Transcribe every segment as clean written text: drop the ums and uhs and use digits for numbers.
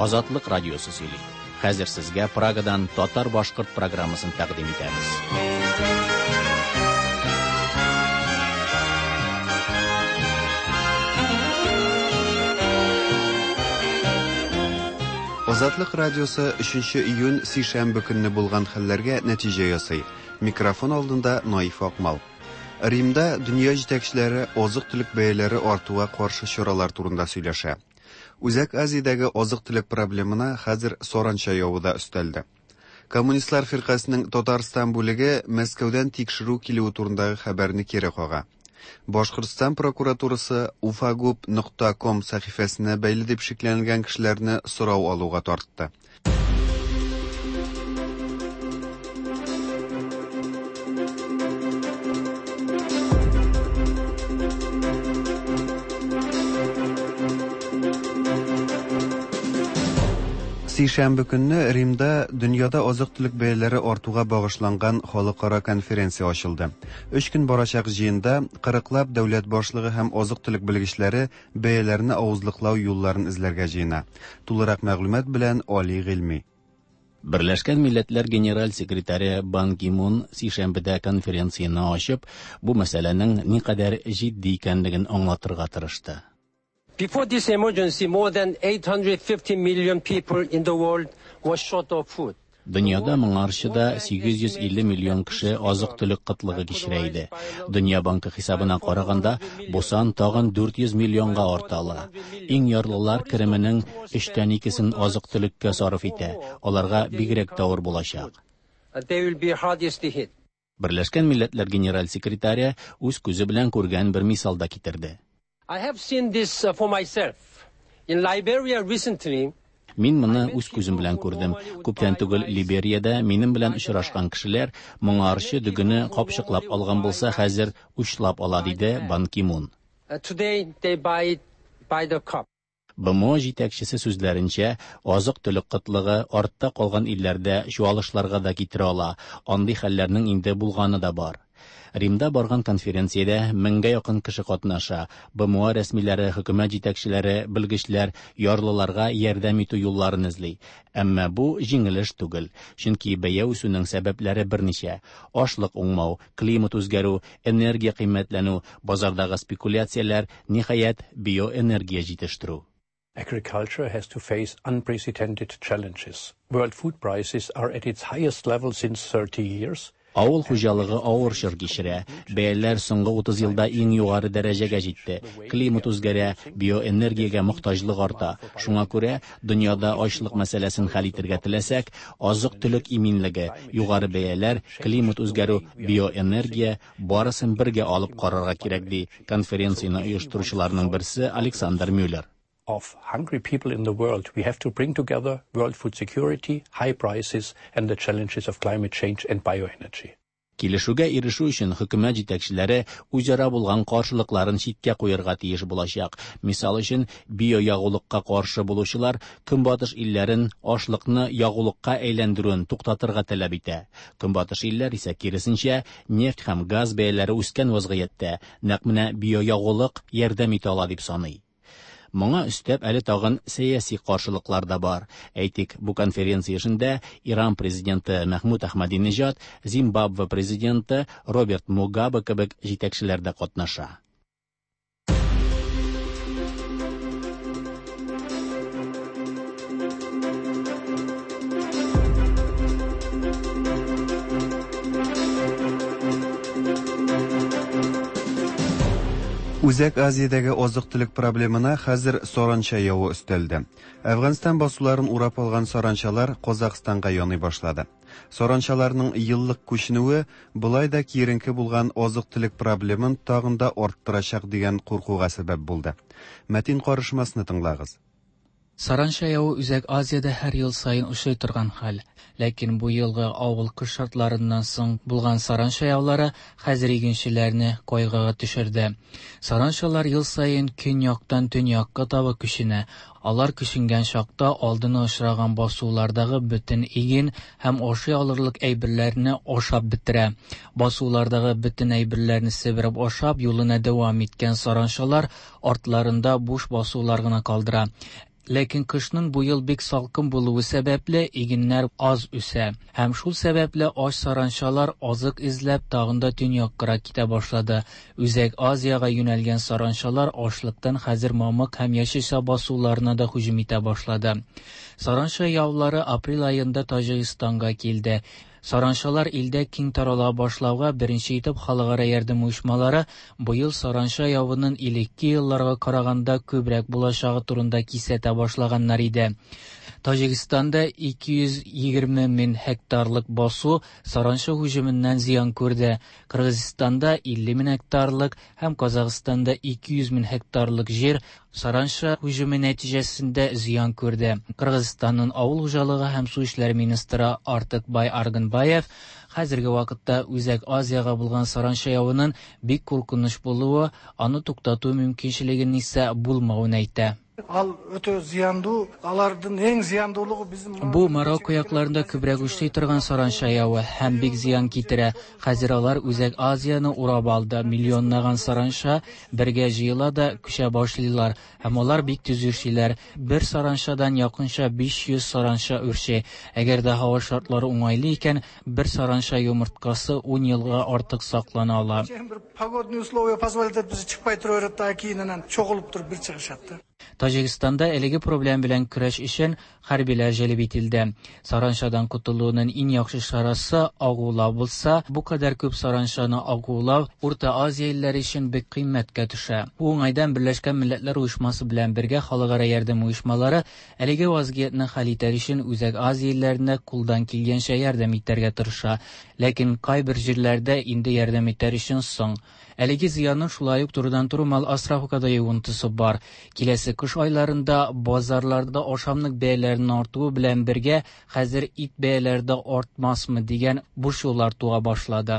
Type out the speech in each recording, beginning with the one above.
Азатлык радиосы сөйли. Хәзер сезгә Прагадан татар-башкорт программасын тәкъдим итәбез. Азатлык радиосы 3 июнь сишәмбе көнне булган хәлләргә нәтиҗә ясый. Микрофон алдында Наиф Акмал. Римда дөнья җитәкчеләре азык-төлек бәяләре артуга каршы чаралар турында сөйләшә. Үзәк Азиядәге азык-төлек проблемына хәзер Соранча явуда өстәлде. Коммунистлар фиркасының Татарстан бүлеге Мәскәүдән тикшерү килү турындагы хәбәрне кире кага. Башкортстан прокуратурасы ufagub.com сәхифәсенә бәйле дип шикләнелгән кешеләрне сорау алуга тартты. Сишәмбе көнне Римда дөньяда азык-төлек бәяләре артуга багышланган халыкара конференция ачылды. 3 көн барачак җыенда 40лап дәүләт башлыгы һәм азык-төлек белгечләре бәяләрне авызлыклау юлларын эзләргә җыена. Тулырак мәгълүмат белән Али Гыйльми. Берләшкән Милләтләр генераль секретаре Бан Ки Мун сишәмбедә конференцияны ачып, бу мәсьәләнең никадәр җитди икәнлеген аңлатырга тырышты. Before this emergency, more than 850 million people in the world were short of food. Дөньяда моңарчыда 850 миллион кеше азык-төлек кытлыгы кичерә иде. Дөнья банкы хисабына караганда, бу сан тагын 400 миллионга арта. Иң ярлылар кеременең 3/2-сен азык-төлеккә сарыф итә. Аларга бигрәк тавыр булачак. They will be hardest hit. Берләшкән Милләтләр генераль секретаре үз күзе белән күргән бер мисалда китерде. I have seen this for myself. In Liberia recently, Мин моны үз күзем белән күрдем. Күптән түгел Либерияда минем белән очрашкан кешеләр моңарчы дөгене капчыклап алган булса, хәзер учлап ала, диде Бан Ки Мун. Today they buy the cup. БМО җитәкчесе сүзләренчә, азык-төлек кытлыгы артта калган илләрдә чуалышларга да китерә ала. Андый хәлләрнең инде булганы да бар. Римда барган конференциядә 1000-гә якын кеше катнаша. БМО рәсмиләре, хөкүмәт җитәкчеләре, белгечләр ярлыларга ярдәм итү юлларын эзли. Әмма бу җиңелеш түгел, чөнки бәя үсүнең сәбәпләре берничә: ашлык уңмау, климат үзгәрү, энергия кыйммәтләнү, базардагы спекуляцияләр, ниһаять биоэнергия җитештерү. Agriculture has to face unprecedented challenges. World food prices are at its highest level since 30 years. Авыл хуҗалыгы авыр чор кичерә. Бәяләр соңгы 30 елда иң югары дәрәҗәгә җитте. Климат үзгәрә, биоэнергиягә мохтаҗлык арта. Шуңа күрә дөньяда ачлык мәсьәләсен хәл итәргә теләсәк, азык-төлек иминлеге, югары бәяләр, климат үзгәрү, биоэнергия барысын бергә алып карарга кирәк, ди конференцияне оештыручыларның берсе Александр Мюллер. Of hungry people in the world, we have to bring together world food security, high prices, and the challenges of climate change and bioenergy. Килешүгә ирешү өчен хөкүмәт җитәкчеләре үзара булган каршылыкларын читкә куярга тиеш булачак. Мисал өчен, биоягулыкка каршы булучылар көнбатыш илләрен ашлыкны ягулыкка әйләндерүен туктатырга таләп итә. Көнбатыш илләр исә киресенчә нефть һәм газ бәяләре үскән вазгыятьтә нәкъ менә биоягулык ярдәм итә ала дип саный. Моңа өстәп әле тагын сәяси каршылыклар да бар. Әйтик, бу конференция эшендә Иран президенты Мәхмүд Ахмадинеҗад, Зимбабве президенты Роберт Мугабе кебек җитәкчеләр дә катнаша. Үзәк Азиядәге азык-төлек проблемына хәзер Соранча явы өстәлде. Әфганстан басуларын урап алган Соранчалар Казакъстанга яный башлады. Соранчаларның еллык күченүе булай да киеренке булган азык-төлек проблемын тагын да арттырачак дигән куркуга сәбәп булды. Мәтин карышмасны тыңлагыз. Соранча явы Үзәк Азиядә һәр ел сайын очрый торган хәл. Ләкин бу елгы авыл кыш шартларыннан соң булган Соранча явлары хәзер игенчеләрне кайгыга төшерде. Соранчалар ел сайын көньяктан төньякка таба күченә. Алар күченгән шакта алдына очраган басулардагы бөтен иген һәм ашый алырлык әйберләрне ашап бетерә. Басулардагы бөтен әйберләрне себереп ашап юлына дәвам иткән Соранчалар артларында буш басулар гына калдыра. Lekin qishning bu yil bek salqin bo'luvi sababli eginlar oz o'sa. Ham shu sababli osh saranchalar oziq izlab tag'inda dunyoqqa keta boshladi. Uzak Osiyoga yo'nalgan saranchalar ochliqdan hozir momiq ham yashash bosuvlarına da hujum eta boshladi. Sarancha yovlari aprel oyida Tojikistonga keldi. Saranchalar ildə keng tarala başlauğa birinci etib xalqara yardım uyushmalari bu yil sarancha yovının ilki yıllarga qaraganda ko'proq bulaşağı turunda kisata boshlaganlar edi. Tojikistonda 220 min hektarlik bosu sarancha hujumundan ziyon ko'rdi. Qirg'izistonda 50 min hektarlik ham Qozog'istonda 200 min hektarlik yer sarancha hujumi natijasida ziyon ko'rdi. Qirg'izistonning Avul xo'jaligi ham suv ishlari ministri Ortiqbay Arg'inbayev hozirgi vaqtda Uzak Osiyoga bo'lgan sarancha yovining bek qo'rqinch bo'luvi, uni to'xtatuv mumkinchiligini esa bo'lmag'ini aytdi. Al öte ziyandu, alardın en ziyanduluğu bizim... Bu Maroko yaklarında kübrek uçtay turgan sarancha yovi hem bek ziyan ketire. Haziralar Uzak Osiyoni urab aldı. Milyonlagan sarancha birge jiyilada küşe başlayırlar. Hem olar bek tüz ürşiler. Bir saranchadan yakınca 500 sarancha ürşi. Eğer de hava şartları onaylı iken bir sarancha yumurtkası 10 yılga artık saklana ala. Bir pagodni условия позволяет bizi çıkpay turuyup da kiyininden çok olup dur bir çıkışattı. Tojikistonda eligi problem bilan kurash uchun harbiylar jalb etildi. Saranchadan qutuluğunun en yaxshi chorasi og'ulov bo'lsa, bu qadar ko'p saranchani og'ulov O'rta Osiyo ellari uchun bek qiymatga tusha. Bu o'ngaydan Birlashgan Millatlar Uyushmasi bilan birga xalqaro yordam uyushmalari eligi vaziyatni hal etish uchun Uzak Osiyo ellarini qo'ldan kelgancha yordam etarga tirisha. Lekin qay bir yerlarda endi yordam etish uchun so'ng eligi ziyonning shulayuq turidan turmal asrafukada yo'g'intusi bor. Kelasi qish oylarında bozorlarda oşamlık beylərinin ortuğu bilen birge hazır it beylərdə ortmasmı degan bu şular tuğa başladı.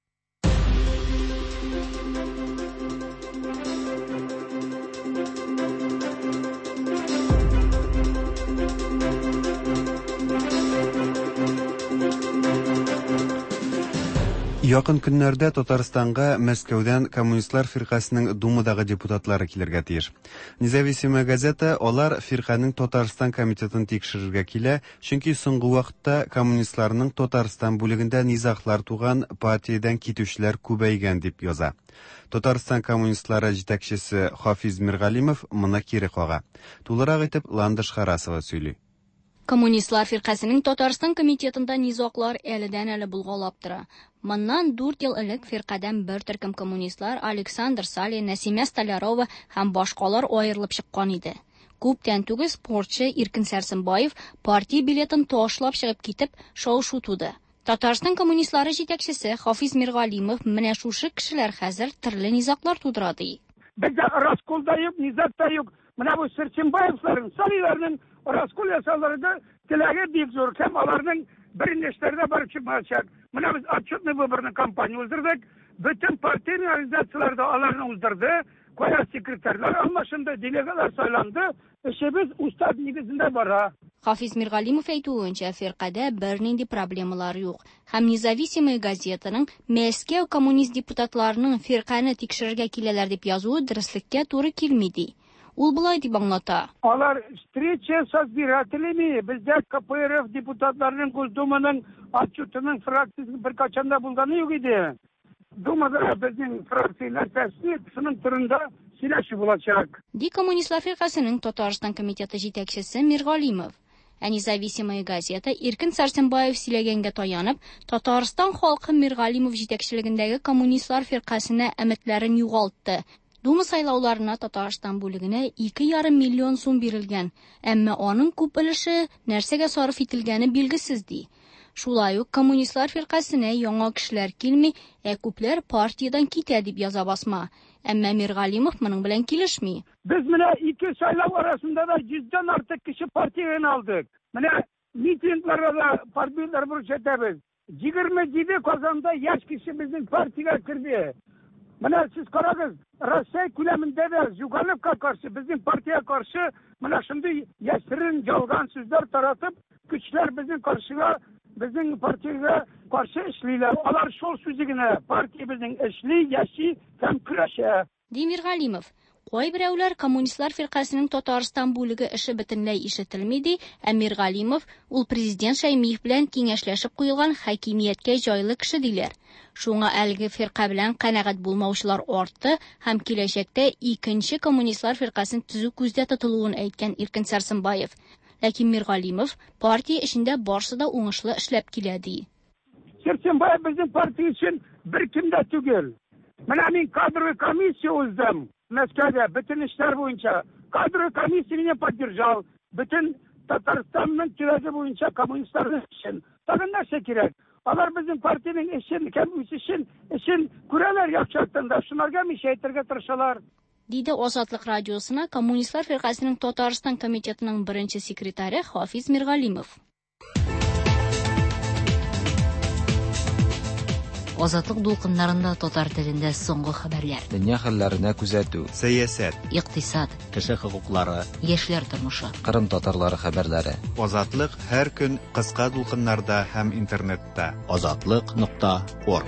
Yakın günlerde Tatarstan'a Мәскәүдән Коммунистлар фиркасының Думадагы депутатлары килергә тиеш. Независимая газета олар фирканың Татарстан комитетын тикшерергә килә, чөнки соңгы вакытта коммунистларның Татарстан бүлегендә низахлар туган партиядан китүчеләр күбәйгән дип яза. Татарстан коммунистлары җитәкчесе Хафиз Миргалимов моны кире кага. Тулырак итеп Ландыш Харасова сөйли. Коммунистлар фиркасының Татарстан комитетында низаклар әледән-әле булгалап тора. Моннан 4 ел элек фиркадан бер төркем коммунистлар Александр Салин, Насимя Столярова һәм башкалар аерылып чыккан иде. Күптән түгел спортчы Иркин Сәрсенбаев партия билетын ташлап чыгып китеп шау-шу туды. Татарстан коммунистлары җитәкчесе Хафиз Миргалимов менә шушы кешеләр хәзер төрле низаклар тудырады. Бездә расколда юк, низакта юк. Менә бу Сәрсенбаевларның, Салиларның раскол ясаларында теләге бик зур. Һәм аларның бернештәрдә барып чыкмаячак. Менә без отчетный выборный кампания уздырдык. Bütün партия организацияларда аларны уздырды. Кая секретарьлар алмашынды, делегатлар сайланды. Эшебез устав нигезендә бара. Хафиз Миргалимов әйтүенчә, фиркада бер нинди проблемалар юк. Һәм независимая газетаның Мәскәү коммунист депутатларының фирканы тикшерергә киләләр дип язуы дөреслеккә туры килмиди. Ул булай дип аңлата. Алар встреча со избирателями, бездә КПРФ депутатларының Госдуманың отчетының фракциясы бер качанда булганы юк иде. Думада безнең фракциялар тәсдиq шуның турында сөйләшү булачак. Ди коммунистлар фиркасының Татарстан комитеты җитәкчесе Миргалимов. Независимая газета Иркин Сәрсенбаев сөйләгәнгә таянып, Татарстан халкы Миргалимов җитәкчелегендәге коммунистлар фиркасына өметләрен югалтты. Дума сайлауларына Татарстан бүлегенә 2,5 миллион сум бирелгән, әмма аның күп өлеше нәрсәгә сарыф ителгәне билгесез ди. Шулай ук коммунистлар фиркасына яңа кешеләр килми, күпләр партиядан китә дип яза басма. Әмма Миргалимов моның белән килешми. Без менә 2 сайлау арасында да 100-дан артык кеше партиядан алдык. Менә митингларда партиялар бурычатабыз. 27 Казанда яшь кеше безнең партияга кирде. Менә сез карагыз, Россия күләмендә дә Жугалевка каршы, безнең партия каршы, менә шундый яшерен ялган сүзләр таратып, көчләр безнең каршыга, безнең партиягә каршы эшлиләр. Алар шул сүзе генә партия безнең эшли, яши һәм көрәшә. Ди Миргалимов, Кайберәүләр коммунистлар фиркасының Татарстан бүлеге эше бөтенләй ишетелмиди, Әмир Галимов ул президент Шәймиев белән киңәшләшеп куелган хакимияткә җайлы кеше диләр. Шуңа әлеге фирка белән канәгать булмаучылар артты һәм киләчәктә икенче коммунистлар фиркасын төзү күздә тотылуын әйткән Иркен Сарсенбаев. Ләкин Миргалимов партия эшендә барсы да уңышлы эшләп килә ди. Сарсенбаев безнең партия өчен бер кем дә түгел. Менә мин кадровый комиссия уздым Мәскәүдә бөтен эшләр буенча. Кадровый комиссия мине поддержал. Бөтен Татарстанның кирәге буенча коммунистлар өчен. Тагын нәрсә кирәк? Алар безнең партияның эшен күрәләр яхшыктан да, шунарга мишәйтергә тырышалар. Диде Азатлык радиосына коммунистлар фиркасының Татарстан комитетының беренче секретаре Хафиз Миргалимов. Азатлык дулкыннарында татар телендә соңгы хәбәрләр. Дөнья хәлләренә күзәтү, сәясәт, икътисад, Кеше хокуклары, яшьләр тормышы. Кырым татарлары хәбәрләре. Азатлык һәр көн кыска дулкыннарда һәм интернетта. Azatlyk.org.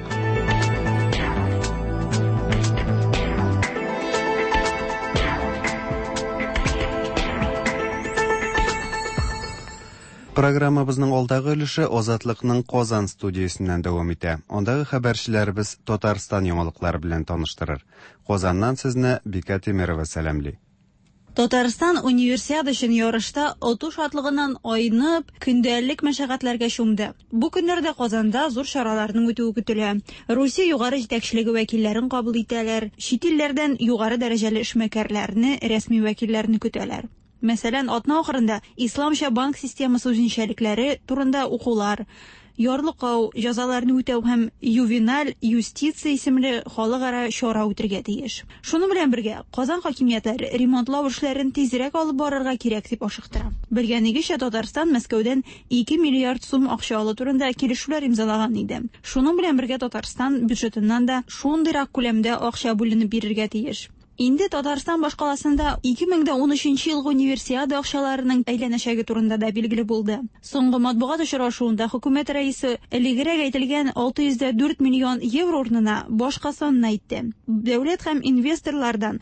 Программабызның алдагы өлеше Азатлыкның Казан студиясеннән дәвам итә. Андагы хәбәрчеләребез Татарстан яңалыклары белән таныштырыр. Казаннан сезне Бика Темирова сәламли. Татарстан универсиада өчен ярышта оту шатлыгыннан айнып, көндәлек мәшәкатьләргә чумды. Бу көннәрдә Казанда зур чараларның үтүе көтелә. Русия югары җитәкчелеге вәкилләрен кабул итәләр, чит илләрдән югары дәрәҗәле эшмәкәрләрне, рәсми вәкилләрне көтәләр. Мәсәлән, атна ахырында исламча банк системасы үзенчәлекләре турында укулар, ярлыкау, җәзаларны үтәү һәм ювеналь юстиция исемле халыкара чара үтәргә тиеш. Шуның белән бергә Казан хакимиятләре ремонтлау эшләрен тизрәк алып барырга кирәк дип ашыктыра. Белгәнегезчә, Татарстан Мәскәүдән 2 миллиард сум акча алу турында килешүләр имзалаган иде. Шуның белән бергә Татарстан бюджетыннан да шундыйрак күләмдә акча бүленеп бирергә тиеш. Инде Татарстан башкаласында 2013 елгы универсиада акчаларының әйләнәчәге турында да билгеле булды. Соңгы матбугат очрашуында хөкүмәт рәисе элегрәк әйтелгән 604 миллион евро урынына башкасын әйтте. Дәүләт һәм инвесторлардан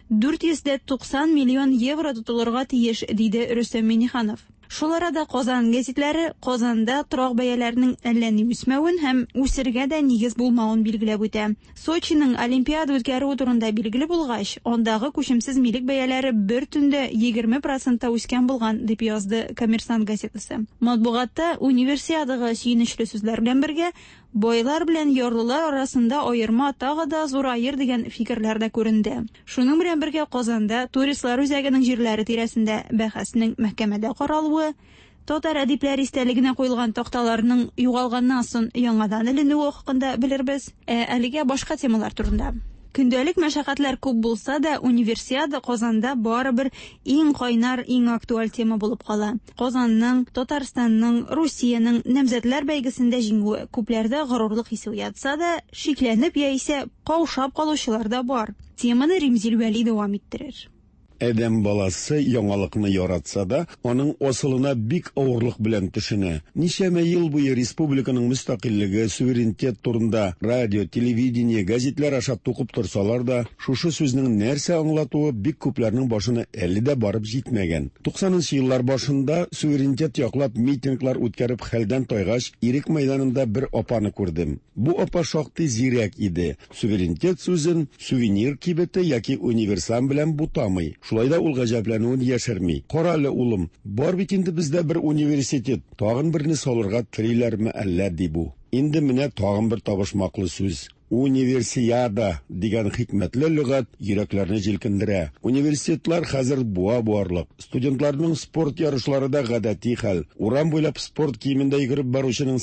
490 миллион евро тотылырга тиеш, диде Рөстәм Миңнеханов. Шул арада Казан гәзитләре Казанда торак бәяләренең әллә ни үсмәвен һәм үсергә дә нигез булмавын билгеләп үтә. Сочиның Олимпиада үткәрү турында билгеле булгач, андагы күчемсез милек бәяләре бер төндә 20% үскән булган, дип язды Коммерсант газетасы. Матбугатта универсиадага сөенечле сүзләр белән бергә бойлар белән ярлылар арасында аерма тагы да зурайыр дигән фикерләр дә күренде. Шуның белән бергә Казанда туристлар үзәгенең җирләре тирәсендә бәхәснең мәхкәмәдә каралуы, татар әдипләре истәлегенә куелган такталарның югалганнан соң яңадан эленүе хакында белербез. Әлегә башка темалар турында. Көндәлек мәшәкатьләр күп булса да, универсиада Казанда барыбер иң кайнар, иң актуаль тема булып кала. Казанның, Татарстанның, Русиянең намзәтләр бәйгесендә җиңүе күпләрдә горурлык хисе уятса да, шикләнеп яисә каушап калучылар да бар. Теманы Римзил Вәли дәвам иттерер. Әдәм баласы яңалыкны яратса да, аның асылына бик авырлык белән төшенә. Ничәмә ел буе республиканың мөстәкыйльлеге, суверенитет турында радио, телевидение, газетлар аша тукып торсалар да, шушы сүзнең нәрсә аңлатуы бик күпләрнең башына әле дә барып җитмәгән. 90нчы еллар башында суверенитет яклап митинглар үткәреп хәлдән тайгач, Ирек мәйданында бер апаны күрдем. Бу апа шактый зирәк иде. Суверенитет сүзен сувенир кибете яки универсам белән бутамый. Шулайда ул гаҗәпләнүен яшерми. Кара әле улым, бар бит инде бездә бер университет. Тагын берне салырга телиләрме әллә ди бу. Инде менә тагын бер табышмаклы сүз. Универсиада дигән хикмәтле лөгать йөрәкләрне җилкендерә. Университетлар хәзер буа-буарлык. Студентларның спорт ярышлары да гадәти хәл. Урам буйлап спорт киемендә йөгереп баручының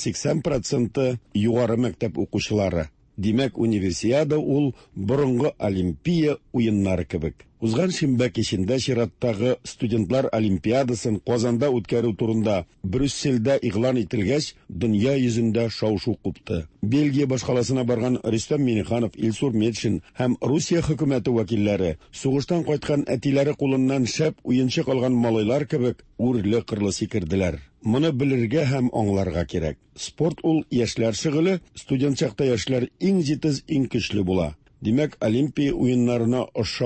80% югары мәктәп укучылары. Димәк, универсиада ул борынгы Олимпия уеннары кебек. Узган шимбә кичендә чираттагы студентлар олимпиадасын Казанда үткәрү турында Брюсселдә игълан ителгәч, дөнья йөзендә шау-шу купты. Бельгия башкаласына барган Рөстәм Миңнеханов, Илсур Метшин һәм Русия хөкүмәте вәкилләре сугыштан кайткан әтиләре кулыннан шәп уенчык алган малайлар кебек үрле-кырлы сикерделәр. Моны белергә һәм аңларга кирәк. Спорт ул яшьләр шөгыле, студент чакта яшьләр иң җитез, иң көчле була. Димәк, Олимпия уеннарына ошаш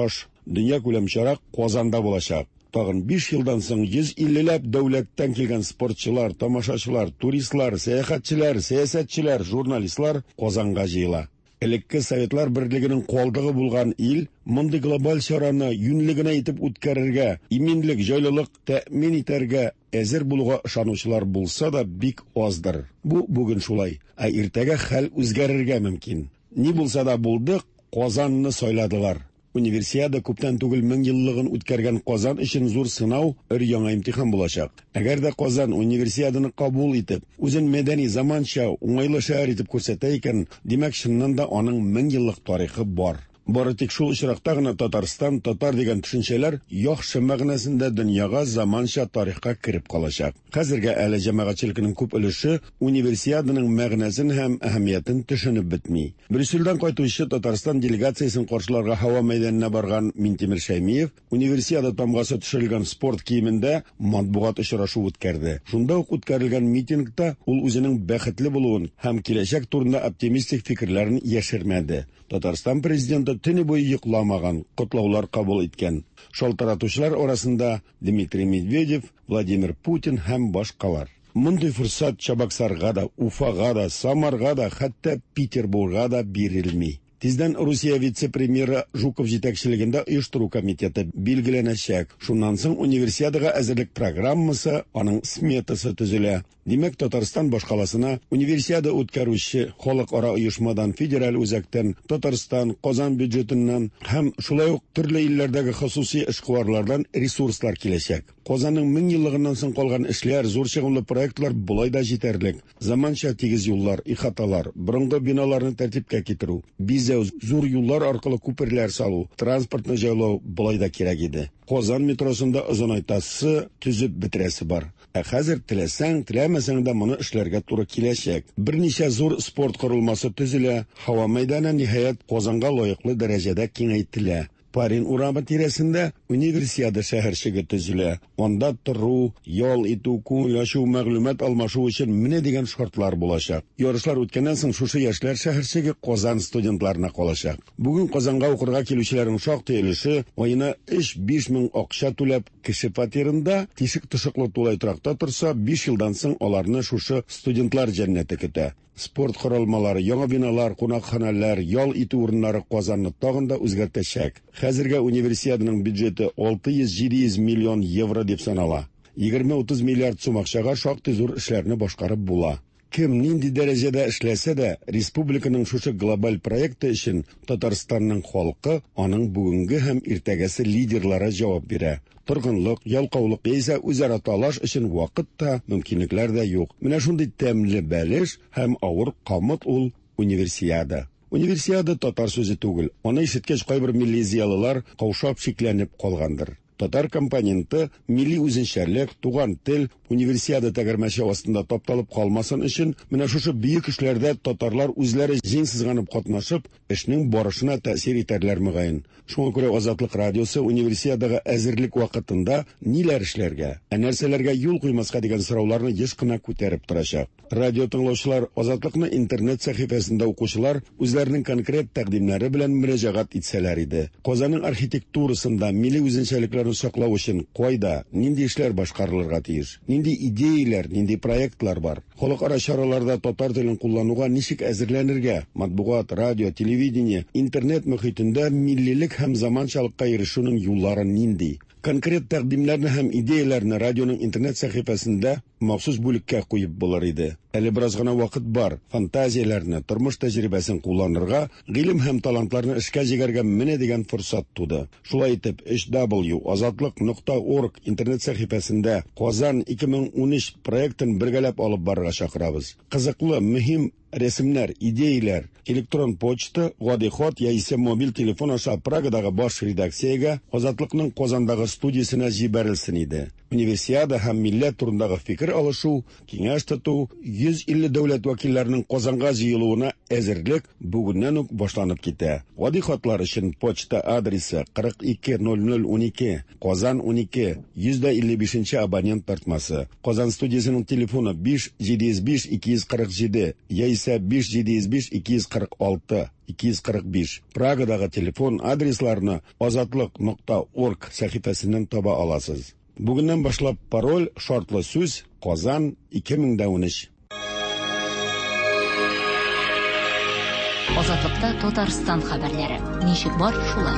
Dünya күләм чара Казанда булачак. Тагын 5 елдан соң 150ләп дәүләттән килгән спортчылар, тамашачылар, туристлар, сәяхәтчеләр, сәясәтчеләр, журналистлар Казанга җыела. Элекке Советлар Берлегенең калдыгы булган ил мондый глобаль чараны юньлегенә итеп үткәрергә, иминлек, җайлылык тәэмин итәргә әзер булуга ышанучылар булса да бик аздыр. Бу бүген шулай, ә иртәгә хәл үзгәрергә мөмкин. Ни булса да булды, Казанны сайладылар. Универсиада күптән түгел 1000 еллыгын үткәргән Казан өчен зур сынау, яңа имтихан булачак. Әгәр дә Казан универсиаданы кабул итеп, үзен мәдәни заманча, уңайлы шәһәр итеп күрсәтә икән, димәк чыннан да аның 1000 еллык тарихы бар. Бары тик шул очракта гына Татарстан, татар дигән төшенчәләр яхшы мәгънәсендә дөньяга заманча тарихка кирип калачак. Хәзергә әле җәмәгатьчелекнең күп өлеше универсиаданың мәгънәсен һәм әһәмиятен төшенеп бетми. Брюссельдән кайтучы Татарстан делегациясен каршыларга һава мәйданына барган Минтимер Шәймиев универсиада тамгасы төшерелгән спорт киемендә матбугат очрашу үткәрде. Шунда ук үткәрелгән митингта ул үзенең бәхетле булуын һәм киләчәк турында оптимистик фикерләрен яшермәде. Татарстан президенты төне буе йокламаган, котлаулар кабул иткән. Шалтыратучылар арасында Дмитрий Медведев, Владимир Путин һәм башкалар. Мондый фурсат Чабаксарга да, Уфага да, Самарга да, хәтта Петербургга да бирелми. Тиздән Русия вице-премьеры Жуков җитәкчелегендә оештыру комитеты билгеләнәчәк. Шуннан соң универсиадага әзерлек программасы, аның сметасы төзелә. Димәк, Татарстан башкаласына универсиада үткәрүче халыкара оешмадан, федераль үзәктән, Татарстан, Казан бюджетыннан һәм шулай ук төрле илләрдәге хосусый эшкуарлардан ресурслар киләчәк. Казанның 1000 еллыгыннан соң калган эшләр, зур чыгымлы проектлар булай да җитәрлек. Заманча тигез юллар, ихаталар, борынгы биналарны тәртипкә китерү, бизәү, зур юллар аркылы күперләр салу, транспортны җайлау булай да кирәк иде. Казан метросында озынайтасы төзеп бетерәсе бар. Ә хәзер теләсәң, теләмәсәң дә моны эшләргә туры киләчәк. Берничә зур спорт корылмасы төзелә, һава мәйданы ниһаять Казанга лаеклы дәрәҗәдә киңәйтелә. Парин урамы тирәсендә универсиада шәһәрчеге төзелә. Анда тору, ял итү, күңел ачу, мәгълүмат алмашу өчен менә дигән шартлар булачак. Ярышлар үткәннән соң шушы яшьләр шәһәрчеге Казан студентларына калачак. Бүген Казанга укырга килүчеләрнең шактый өлеше аена 3-5 мең акча түләп, кеше фатирында тишек тышыклы тулай торакта турса, 5 елдан соң аларны шушы студентлар җәннәте көтә. Спорт корылмалары, яңа биналар, кунакханәләр, ял итү урыннары Казанны тагын да үзгәртәчәк. Хәзергә универсиаданың бюджеты 600-700 миллион евро дип санала. 20-30 миллиард сум акчага шактый зур эшләрне башкарып була. Кем нинди дәрәҗәдә эшләсә дә, республиканың шушы глобаль проекты өчен Татарстанның халкы, аның бүгенге һәм иртәгәсе лидерлары җавап бирә. Торгынлык, ялкаулык яисә үзара талаш өчен вакыт та, мөмкинлекләр дә юк. Менә шундый тәмле бәлеш һәм авыр камыт ул универсиада. Универсиада татар сүзе түгел. Аны ишеткәч кайбер милли зиялылар каушап шикләнеп калгандыр. Татар компоненты, милли үзенчәлек, туган тел, универсиада тәгәрмәче астында тапталып калмасын өчен, менә шушы бөек эшләрдә татарлар үзләре җиңсезганып катнашып, эшнең барышына тәэсир итәрләр мөгаен. Шуңа күрә Азатлык радиосы универсиадага әзерлек вакытында ниләр эшләргә, нәрсәләргә юл куймаска дигән сорауларны еш кына күтәреп торачак. Радио тыңлаучылар, Азатлыкны интернет сәхифәсендә укучылар үзләренең конкрет тәкъдимнәре белән мөрәҗәгать итсәләр иде. Казанның архитектурасында милли үзенчәлекләрне саклау өчен кайда, нинди эшләр башкарылырга тиеш, нинди идеяләр, нинди проектлар бар. Халыкара чараларда татар телен куллануга ничек әзерләнергә, матбугат, радио, телевидение, интернет мөхитендә миллилек һәм заманчалыкка ирешүнең юллары нинди? Конкрет тәкъдимнәрне һәм идеяләрне радионың интернет сәхифәсендә махсус бүлеккә куеп булыр иде. Әле бераз гына вакыт бар. Фантазияләрне, тормыш тәҗрибәсен кулланырга, гыйлем һәм талантларны эшкә җигәргә менә дигән форсат туды. Шулай итеп, hw.azatlik.org интернет сәхифәсендә Казан 2013 проектын бергәләп алып барырга чакырабыз. Кызыклы, мөһим рәсемнәр, идеяләр, электрон почта, гади хат яисә мобиль телефон аша Прагадагы баш редакциягә, Азатлыкның Казандагы студиясенә җибәрелсен иде. Универсиада һәм милләт турындагы фикер алышу, киңәш тоту, 150 дәүләт вәкилләренең Казанга җыелуына әзерлек бүгеннән үк башланып китә. Гади хатлар өчен почта адресы 420012, Казан 12, 155 абонент тартмасы. Казан студиясының телефоны 5705 247 яисә 5705 246. 245. Прагадагы телефон адресларını azatlık.org сәхифәсеннән таба аласыз. Бүгеннән башлап пароль шартлы сүз Казан 2013. Азатлыкта Татарстан хәбәрләре. Ничек бар шулай?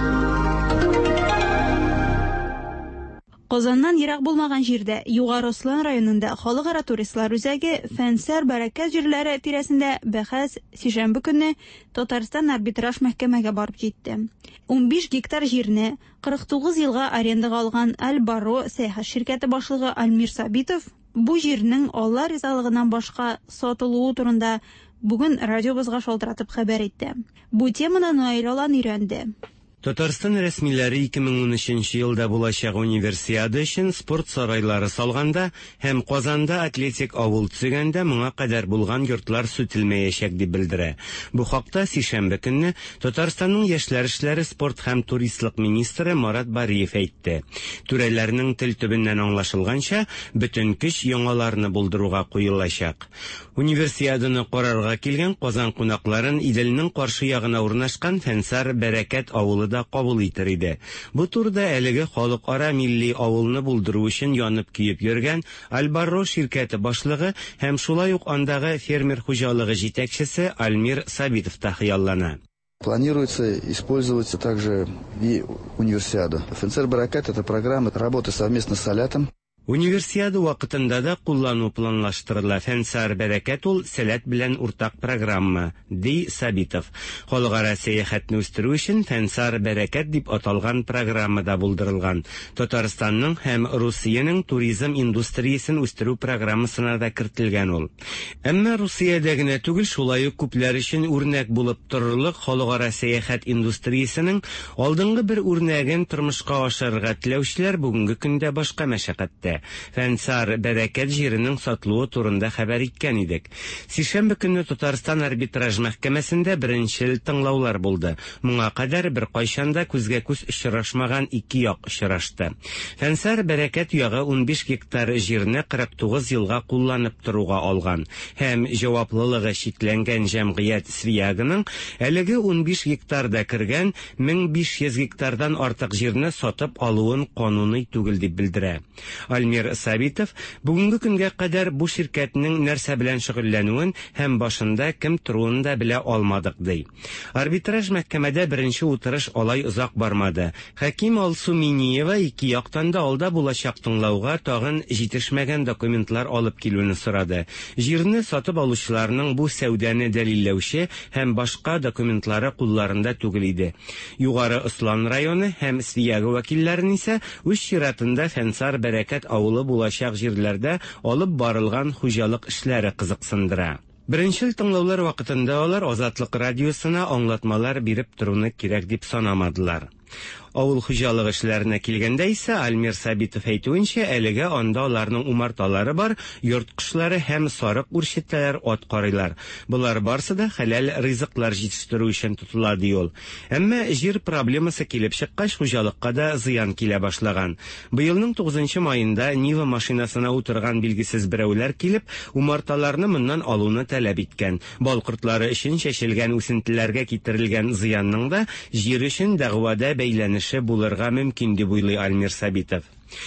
Казаннан ерак булмаган җирдә, Югары Ослан районында халыкара туристлар үзәге Фәнсәр бәрәкәт җирләре тирәсендә бәхәс сишәмбе көнне Татарстан арбитраж мәхкәмәгә барып җитте. 15 гектар җирне 49 елга арендага алган Аль-Барро сәяхәт ширкәте башлыгы Альмир Сабитов бу җирнең Алла ризалыгыннан башка сатылуы турында бүген радиобызга шалтыратып хәбәр итте. Бу теманы Наил Алан өйрәнде. Татарстан рәсмиләре 2013 елда булачак универсиада өчен спорт сарайлары салганда һәм Казанда атлетик авыл төзегәндә моңа кадәр булган йортлар сүтелмәячәк дип белдерә. Бу хакта сишәмбе көнне Татарстанның яшьләр эшләре, спорт һәм туристлык министры Марат Бариев әйтте. Түрәләрнең тел төбеннән аңлашылганча, бөтен көч яңаларны булдыруга куелачак. Универсиаданы карарга килгән Казан кунакларын Иделнең каршы ягына урнашкан Фәнсәр бәрәкәт авылы да кабул итер иде. Бу турда әлеге халыкара милли авылны булдыру өчен янып киеп йөргән Аль-Барро ширкәте башлыгы һәм шулай ук андагы фермер хуҗалыгы җитәкчесе Альмир Сабитов та хыяллана. Планируется использовать также и универсиаду. Фәнсәр бәрәкәт — это программа работы совместно с Салятом. Универсиада вакытында да куллану планлаштырыла. Фәнсәр бәрәкәт ул Сәләт белән уртак программа, ди Сабитов. Халыкара сәяхәтне үстерү өчен Фәнсәр бәрәкәт дип аталган программада булдырылган. Татарстанның һәм Русиянең туризм индустриясен үстерү программасына да кертелгән ул. Әмма Русиядә генә түгел, шулай ук күпләр өчен үрнәк булып торырлык халыкара сәяхәт индустриясенең алдынгы бер үрнәген тормышка ашырга теләүчеләр бүгенге көндә башка мәшәкатьтә. Фәнсәр бәрәкәт җиренең сатылуы турында хәбәр иткән идек. Сишәмбе көнне Татарстан арбитраж мәхкәмәсендә беренчел тыңлаулар булды. Моңа кадәр бер кайчанда күзгә күз очрашмаган ике як очрашты. Фәнсәр бәрәкәт ягы 15 гектар җирне 49 елга кулланып торуга алган һәм җаваплылыгы шикләнгән җәмгыять Свиягының әлеге 15 гектарда кергән 1500 гектардан артык җирне сатып алуын кануни түгел дип белдерә. Альмир Сабитов бүгенге көнгә кадәр бу ширкәтнең нәрсә белән шөгыльләнүен һәм башында кем торуын да белә алмадык ди. Арбитраж мәхкәмәдә беренче утырыш алай озак бармады. Хаким Алсуминиева ике яктан да алда булачак тыңлауга тагын җитешмәгән документлар алып килүне сорады. Җирне сатып алучыларның бу сәүдәне дәлилләүче һәм башка документлары кулларында түгел иде. Югары Ослан районы һәм Свияга вәкилләрен исә үз чиратында Фәнсәр бәрәкәт авылы булачак җирләрдә алып барылган хуҗалык эшләре кызыксындыра. Беренчел тыңлаулар вакытында алар Азатлык радиосына аңлатмалар биреп торуны кирәк дип санамадылар. Авыл хуҗалыгы эшләренә килгәндә исә Альмир Сабитов әйтүенчә, әлегә анда аларның умарталары бар, йорткышлары һәм сарык үрчетләр ат карыйлар. Булар барсы да хәләл ризыклар җитештерү өчен тотыла ди ул. Әмма җир проблемасы килеп чыккач, хуҗалыкка да зыян килә башлаган. Быелның 9 маенда Нива машинасына утырган билгесез берәүләр килеп, умарталарны моннан алуны таләп иткән. Балкортлары өчен чәчелгән үсентеләргә китерелгән зыянның да җир өчен дәгъвада бәйләнеше булырга мөмкин дип уйлый Альмир Сабитов.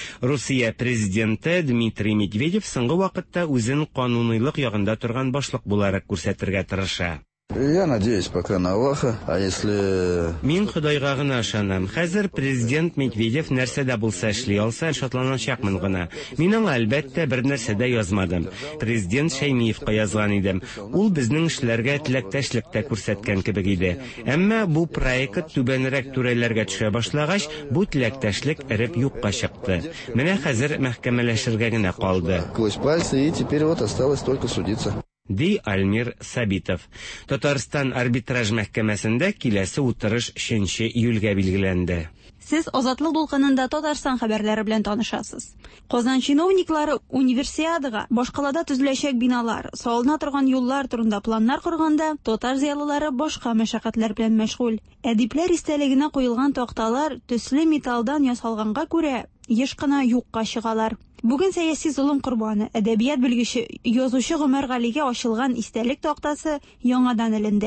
Русия президенты Дмитрий Медведев соңгы вакытта үзен канунилык ягында торган башлык буларак күрсәтергә тырыша. Я надеюсь пока на Аллаха, а если... Мин Худайга гына ышанам. Хәзер президент Медведев нәрсә дә булса эшли алса, шатланачакмын гына. Мин аңа әлбәттә бер нәрсә дә язмадым. Президент Шәймиевка язган идем. Ул безнең эшләргә теләктәшлек тә күрсәткән кебек иде. Әмма бу проект түбәнрәк түрәләргә төшә башлагач, бу теләктәшлек эреп юкка чыкты. Менә хәзер мәхкәмәләшергә генә калды. Сквозь пальцы, и теперь вот осталось только судиться. Ди Альмир Сабитов. Татарстан арбитраж мәхкәмәсендә киләсе утырыш 3 июльгә билгеләнде. Сез Азатлык дулкынында Татарстан хәбәрләре белән танышасыз. Казан чиновниклары универсиадага башкалада төзеләчәк биналар, салына торган юллар турында планнар корганда, татар зыялылары башка мәшәкатьләр белән мәшгуль. Әдипләр истәлегенә куелган такталар төсле металлдан ясалганга күрә, еш кына юкка чыгалар. Бүген сәяси зулым корбаны, әдәбият белгече, язучы Гомәр Галигә ачылган истәлек тактасы яңадан эленде.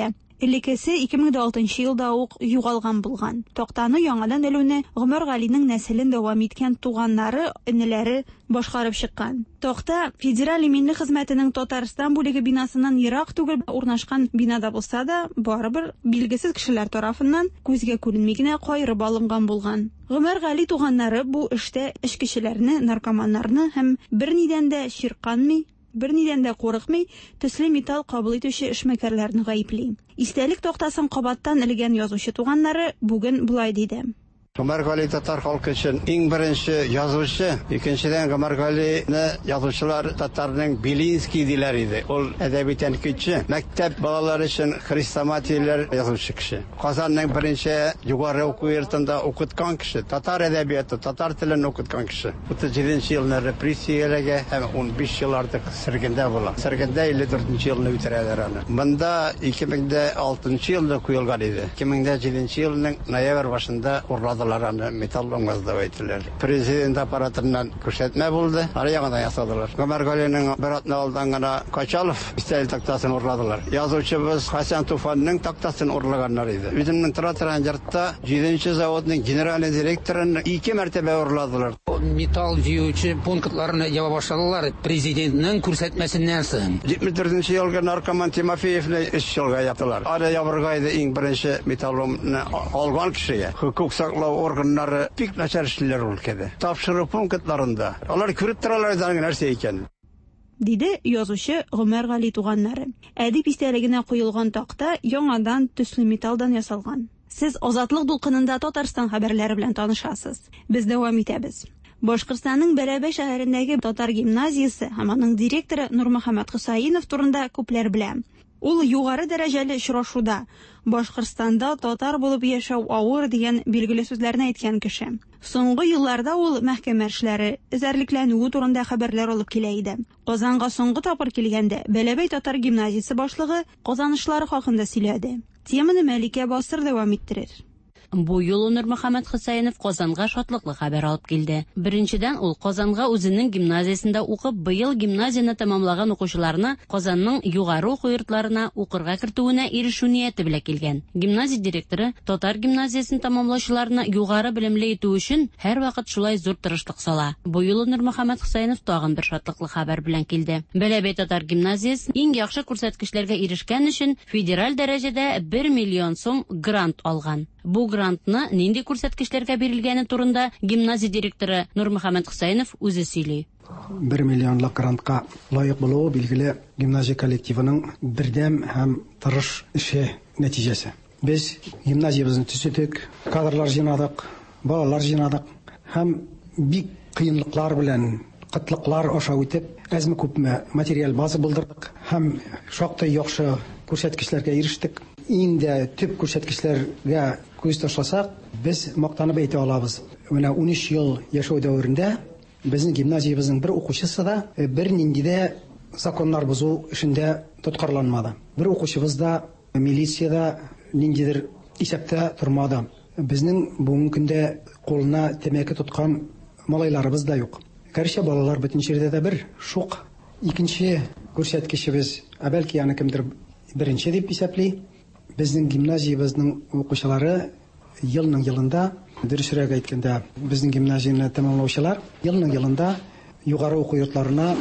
Элеккесе 2006 елда ук югалган булган. Токтаны яңадан элүне Гомәр Галинең нәселен дәвам иткән туганнары, энеләре башкарып чыккан. Токта федераль иминлек хезмәтенең Татарстан бүлеге бинасыннан ерак түгел урнашкан бинада булса да, барыбер билгесез кешеләр тарафыннан күзгә күренми генә кайрып алынган булган. Гомәр Гали туганнары бу эштә эчкечеләрне, наркоманнарны һәм бернидән дә ширканмый, бернидән дә курыкмый, төсле металл кабул итүче эшмәкәрләрне гаепли. Истәлек тохтасын кабаттан элгән язучы туганнары бүген булай диде. Гомәр Гали татар халкы өчен иң беренче язучы, икенчедән Гомәр Галине язучылар татарның Белинский диләр иде. Ул әдәби тәнкыйтьче, мәктәп балалары өчен хрестоматияләр язучы кеше. Казанның беренче югары уку йортында укыткан кеше, татар әдәбияты, татар телен укыткан кеше. 37 елны репрессияләргә һәм 15 ел артык сөргендә була. Сөргендә 54 елны үтерәләр аны. Монда 2006 елда куелган иде. 2007 елның ноябрь башында урлады. Металл оңгазда әйтеләр. Президент аппаратыннан күрсәтмә булды. Ары яңадан ясадылар. Гомәр Галинең бер атна алдан гына Качалов истәл тактасын урладылар. Язучыбыз Хасан Туфанның тактасын урлаганнар иде. Үземнең торган йортта 7нче заводның генераль директорын 2 мәртәбә урладылар. Металл җыючы пунктларны ява башладылар президентның күрсәтмәсеннән соң. 74нче елга наркоман Тимофеевны 3 елга яптылар. Ары ябырга иде иң беренче металлны алган кешегә. Хукук саклау органнары бик начар эшләр өлкәдә. Тапшыру пунктларында. Алар күреп торалар да нәрсә икән. Диде язучы Гомәр Гали туганнары. Әдип истәлегенә куелган такта яңадан төсле металлдан ясалган. Сез Азатлык дулкынында Татарстан хәбәрләре белән танышасыз. Без дәвам итәбез. Башкортстанның Бәрәбәй шәһәрендәге татар гимназиясе һәм аның директоры Нурмөхәммәд Хусаинов турында күпләр белә. Ул югары дәрәҗәле очрашуда Башкортстанда татар булып яшәү авыр дигән билгеле сүзләрне әйткән кеше. Соңгы елларда ул мәхкәмә эшләре, эзәрлекләнүе турында хәбәрләр алып килә иде. Казанга соңгы тапкыр килгәндә Бәләбәй татар гимназиясе башлыгы казанышлары хакында сөйләде. Теманы Мәликә Басыр дәвам иттерер. Бу юлы Нурмөхәммәд Хусаинов Казанга шатлыклы хәбәр алып килде. Беренчедән ул Казанга үзенең гимназиясендә укып, быел гимназияны тәмамлаган укучыларны Казанның югары уку йортларына укырга кертүенә ирешү нияте белән килгән. Гимназия директоры татар гимназиясын тәмамлаучыларны югары белемле итү өчен һәрвакыт шулай зур тырышлык сала. Бу юлы Нурмөхәммәд Хусаинов тагын бер шатлыклы хәбәр белән килде. Бәләбәй татар гимназиясе иң яхшы күрсәткечләргә ирешкән өчен федераль дәрәҗәдә 1 миллион сум грант алган. Бу грантны нинди күрсәткечләргә бирелгәне турында гимназия директоры Нурмөхәммәд Хусаинов үзе сөйли. 1 миллионлык грантка лаек булуы билгеле гимназия коллективының бердәм һәм тырыш эше нәтиҗәсе. Без гимназиябызны төзедек, кадрлар җыйнадык, балалар җыйнадык һәм бик кыенлыклар белән, кытлыклар аша үтеп, әзме күпме материал база булдырдык һәм шактый яхшы күрсәткечләргә ирештек. Инде төп күрсәткечләргә күз ташласак, без мактанып әйтә алабыз. Менә 13 ел яшәү дәверендә безнең гимназиябызның бер укучысы да бер нинди дә законнар бозу эшендә тоткарланмады. Бер укучыбыз да милициядә ниндидер исәптә тормады. Безнең бүгенге көндә кулына тәмәке тоткан малайларыбыз да юк. Кәрчә балалар бөтен җирдә дә бер шук. Икенче күрсәткечебез, бәлки яны кемдер беренче дип исәпли. Безнең гимназиябызның укучылары елның-елында, дөресрәк әйткәндә, безнең гимназияны тәмамлаучылар елның-елында югары уку йортларына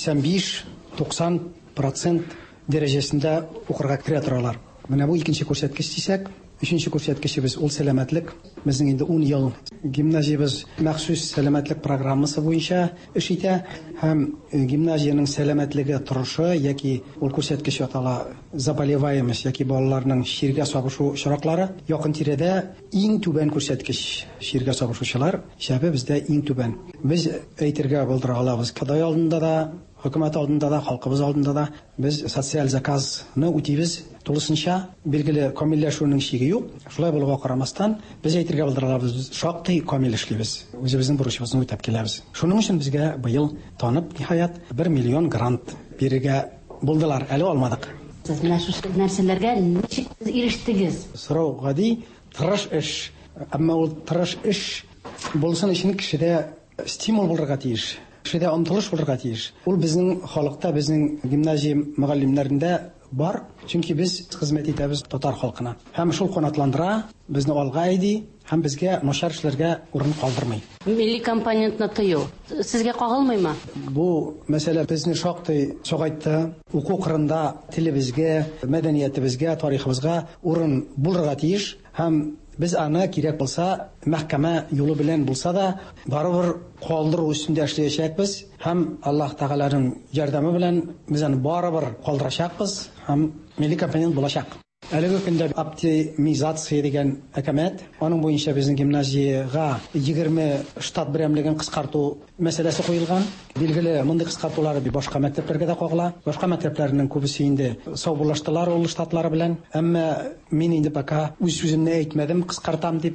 85-90% дәрәҗәсендә укырга керә торалар. Менә бу икенче күрсәткеч дисәк, өченче күрсәткечебез ул сәламәтлек. Безнең инде 10 ел гимназиябыз махсус сәламәтлек программасы буенча эш итә һәм гимназияның сәламәтлеге торышы яки ул күрсәткеч атала заболеваемость яки балаларның ширгә сабышу очраклары якын тирәдә иң түбән күрсәткеч. Ширгә сабышучылар шәбе бездә иң түбән. Без әйтергә булдыра алабыз. Кадай алдында да, хөкүмәт алдында да, халкыбыз алдында да без социаль заказны үтибез. Тулысынча билгеле камилләшүнең чиге юк. Шулай булуга карамастан, без әйтергә булдыра алабыз, шактый камил эшлибез. Үзебезнең бурычыбызны үтәп киләбез. Шуның өчен безгә быел танып ниһаять 1 миллион грант бирергә булдылар. Әле алмадык. Сез менә шу нәрсәләргә ничек ирештегез? Сорау гади, тырыш эш. Әмма ул тырыш эш булсын өчен кешедә стимул булырга тиеш. Кешедә омтылыш булырга тиеш. Ул безнең халыкта, безнең гимназия мөгаллимнәрендә бар. Чөнки без хезмәт итәбез татар халкына. Һәм шул канатландыра, безне алга иди, һәм безгә начар эшләргә урын калдырмый. Милли компонентны тыю сезгә кагылмыймы? Бу мәсьәлә безне шактый чагайтты. Уку кырында телебезгә, мәдәниятебезгә, тарихыбызга урын булырга тиеш. Һәм biz аны кирәк булса, мәхкәмә юлы белән булса да, барыбер калдыру өстендә эшләячәкбез. Һәм Аллаһ Тәгаләнең ярдәме белән без аны барыбер калдырачакбыз. Һәм милли компонент булачак. Әлеге көндә оптимизация дигән әкәмәт, аның буенча безнең гимназиягә 20 штат берәмлеген кыскарту мәсьәләсе куелган. Билгеле, мондый кыскартулар башка мәктәпләргә дә кагыла. Башка мәктәпләрнең күбесе инде саубуллаштылар ул штатлары белән. Әмма мин инде пока үз сүземне әйтмәдем, кыскартам дип.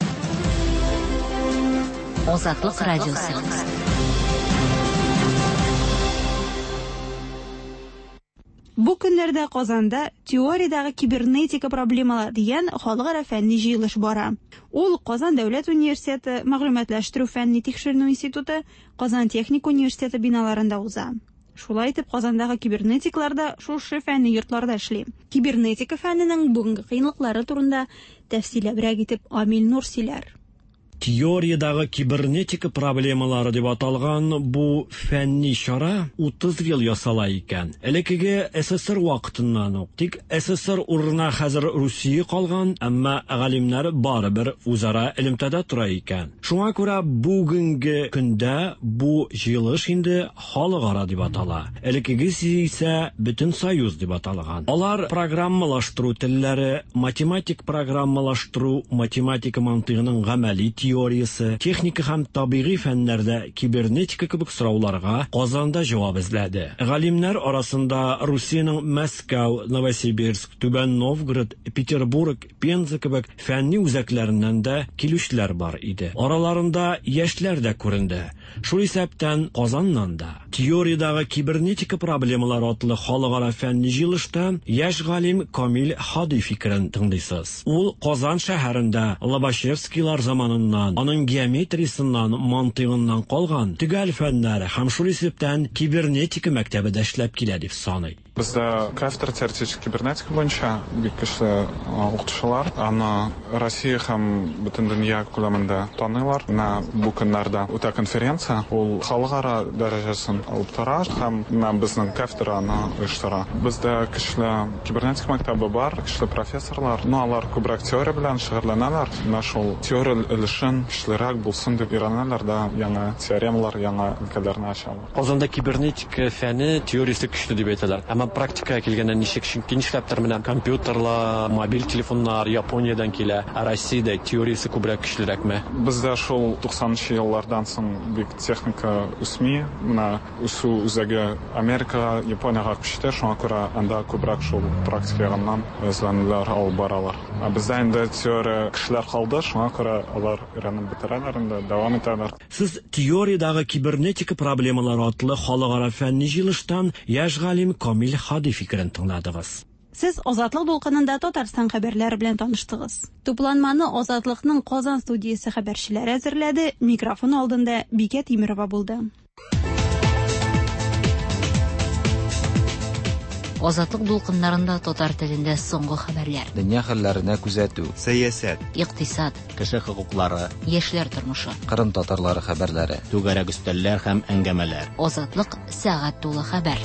Азатлык радиосы. Бу көннәрдә Казанда теориядәге кибернетика проблемалары дигән халыкара фәнни җыелыш бара. Ул Казан дәүләт университеты мәгълүматлаштыру фәнни тикшеренү институты, Казан техник университеты биналарында уза. Шулай итеп, Казандагы кибернетиклар да шушы фәнни йортларда эшли. Кибернетика фәнненең бүгенге кыенлыклары турында тәфсилләбрәк итеп Амил Нур сөйләр. Теориядагы кибернетика проблемалары дип аталган бу фәнни чара 30 ел ясала икән. Элекеге СССР вакытыннан ук. Тик СССР урынына хәзер Русия калган, әмма галимнәр барыбер үзара элемтәдә тора икән. Шуңа күрә бүгенге көндә бу җыелыш инде халыкара дип атала. Элекеге исә Бөтен Союз дип аталган. Алар программалаштыру телләре, математик программалаштыру, математика мантыгының гамәли теориясы, техника һәм табигый фәннәрдә кибернетика кебек сорауларга Казанда җавап эзләде. Галимнәр арасында Русиянең Мәскәү, Новосибирск, Түбән Новгород, Петербург, Пенза кебек фәнни үзәкләреннән дә килүчеләр бар иде. Араларында яшьләр дә күренде. Шул исәптән Казаннан да теориядагы кибернетика проблемалары атлы халыкара фәнни җыелышта яшь галим Камил Хади фикерен тыңлыйсыз. Ул Казан шәһәрендә Лобачевскийлар заманыннан, аның геометриясыннан, мантыгыннан калган төгәл фәннәре һәм шул исәптән кибернетика мәктәбендә эшләп килә дип саный. Бездә кафедра теоретик кибернетика буенча бик көчле укытучылар, аны Россия һәм бөтен дөнья күләмендә таныйлар. Бу көннәрдә үтә конференция, ул халыкара дәрәҗәсен алып тора һәм безнең кафедраны оештыра. Бездә көчле кибернетика мәктәбе бар, көчле профессорлар. Алар күбрәк теория белән шөгыльләнәләр. Шул теория өлешен көчлерәк булсын дип өйрәнәләр дә яңа теоремалар, яңа өлкәләрне ачалар. Казанда кибернетика фәне теориясе көчле дип әйтәләр. Практика килгәндә нишләптер менә компьютерлар, мобиль телефоннар Япониядән килә, Россиядә теориясе күбрәк көчлерәкме? Бездә шул 90-нчы еллардан соң бик техника үсми, үсү үзәге Америка, Япониягә күчте, шуңа күрә анда күбрәк шул практикаганнан эзләнүләр алып баралар. Бездә инде теория кешеләр калды, шуңа күрә алар өйрәнеп бетерәләр, инде дәвам итәләр. Сез теориядагы кибернетика проблемалары атлы халыкара фәнни җыелыштан яшь галим Камил Хади фикерен тыңладыгыз. Сез Азатлык дулкынында Татарстан хәбәрләре белән таныштыгыз. Тупланманы Азатлыкның Казан студиясе хәбәрчеләре әзерләде. Микрофон алдында Бикә Тимирова булды. Азатлык дулкыннарында татар телендә соңгы хәбәрләр. Дөнья хәлләренә күзәтү, сәясәт, икътисад, кеше хокуклары, яшьләр тормышы, Кырым татарлары хәбәрләре, түгәрәк өстәлләр һәм әңгәмәләр. Азатлык сәгать тулы хәбәр.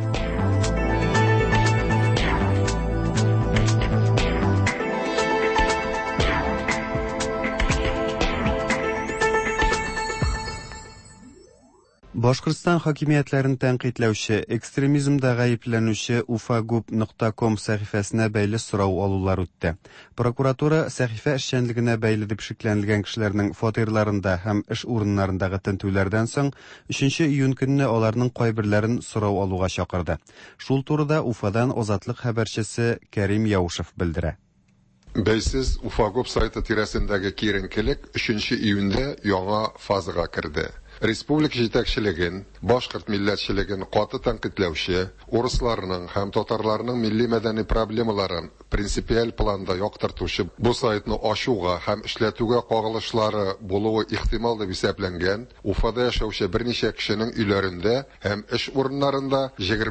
Башкортстан хакимиятләрен тәнкыйтьләүче, экстремизмда гаепләнүче ufagub.com сәхифәсенә бәйле сорау алулар үтте. Прокуратура сәхифә эшчәнлегенә бәйле дип шикләнелгән кешеләрнең фатирларында һәм эш урыннарындагы тентүләрдән соң 3 июнь көнне аларның кайберләрен сорау алуга чакырды. Шул турыда Уфадан Азатлык хәбәрчесе Кәрим Яушев белдерә. Бәйсез ufagub сайты тирәсендәге киеренкелек 3 июньдә яңа фазага керде. Республика җитәкчелеген, башкорт милләтчелеген каты тәнкыйтьләүче, урысларның һәм татарларның милли мәдәни проблемаларын принципиаль планда яктыртучы бу сайтны ачуга һәм эшләтүгә кагылышлары булуы ихтимал дип исәпләнгән Уфада яшәүче берничә кешенең өйләрендә һәм эш урыннарында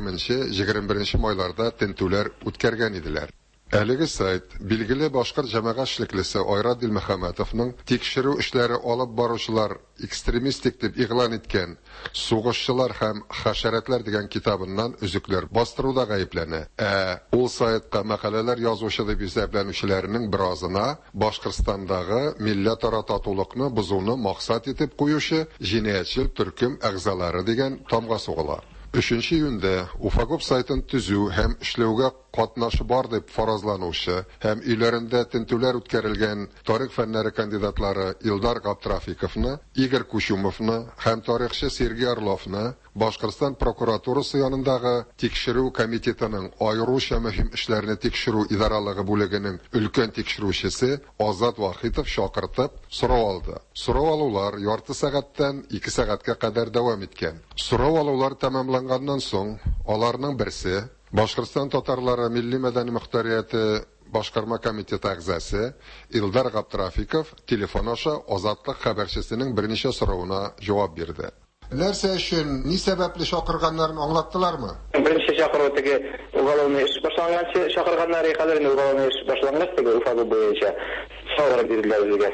20-21 майларда тентүләр үткәргән иделәр. Әлеге сайт билгеле башкорт җәмәгать эшлеклесе Айрат Дилмөхәммәтовның тикшерү эшләре алып баручылар экстремистик дип игълан иткән сугышчылар һәм хәшәрәтләр дигән китабыннан үзекләр бастыруда гаепләнә. Ул сайтка мәкаләләр язучы дип исәпләнүчеләрнең беразына Башкортстандагы милләтара татулыкны бозуны максат итеп куючы җинаятьчел төркем әгъзалары дигән тамга сугыла. 3 июньдә Уфагоп сайтын төзү һәм эшләүгә катнашы бар дип фаразланучы һәм өйләрендә тентүләр үткәрелгән тарих фәннәре кандидатлары Илдар Габдрафиковны, Игорь Кучумовны һәм тарихчы Сергей Орловны Башкортстан прокуратурасы янындагы тикшерү комитетының аеруча мөһим эшләрне тикшерү идаралыгы бүлегенең өлкән тикшерүчесе Азат Вахитов шакыртып сорау алды. Сорау алулар ярты сәгатьтән 2 сәгатькә кадәр дәвам иткән. Сорау алулар тәмамланганнан соң аларның берсе Башкортстан татарлары милли мәдәни мөхтәрияте башкарма комитеты әгъзасы Илдар Габдрафиков телефон аша Азатлык хәбәрчесенең берничә соравына җавап бирде. Нәрсә өчен, ни сәбәпле шакырганнарын аңлаттылармы? Беренче чакыру теге уголовный эш башланганчы чакырганнар хәзер уголовный эш башланган теге Уфа буенча сорау бирделәр безгә.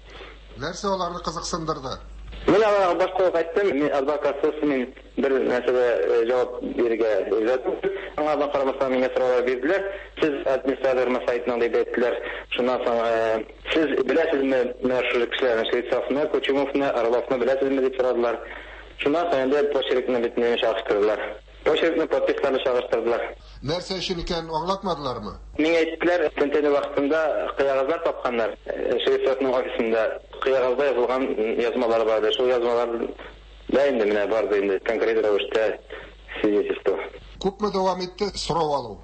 Нәрсә аларны кызыксындырды? Мен аларга башка әйттем, мин адвокатсыз мин бер нәрсәгә җавап бирергә уйладым. Аңа карамастан миңа сораулар бирделәр. Сез администратор сайтынан дип әйттеләр. Шуннан соң сез беләсезме, менә шу кешеләрне Швейцарияны, Кучумовны, Орловны беләсезме дип сорадылар. Шуннан соң инде почеркны битне чагыштырдылар. Почеркны подписканы чагыштырдылар. Нәрсә өчен икән аңлатмадылармы? Миңа әйттеләр, тентене вакытында кыягызлар тапканнар. Швейцарияның офисында кыягызда язылган язмалар бар. Шул язмалар да инде менә барды инде конкрет рәвештә свидетельство. Күпме дәвам итте сорау алу?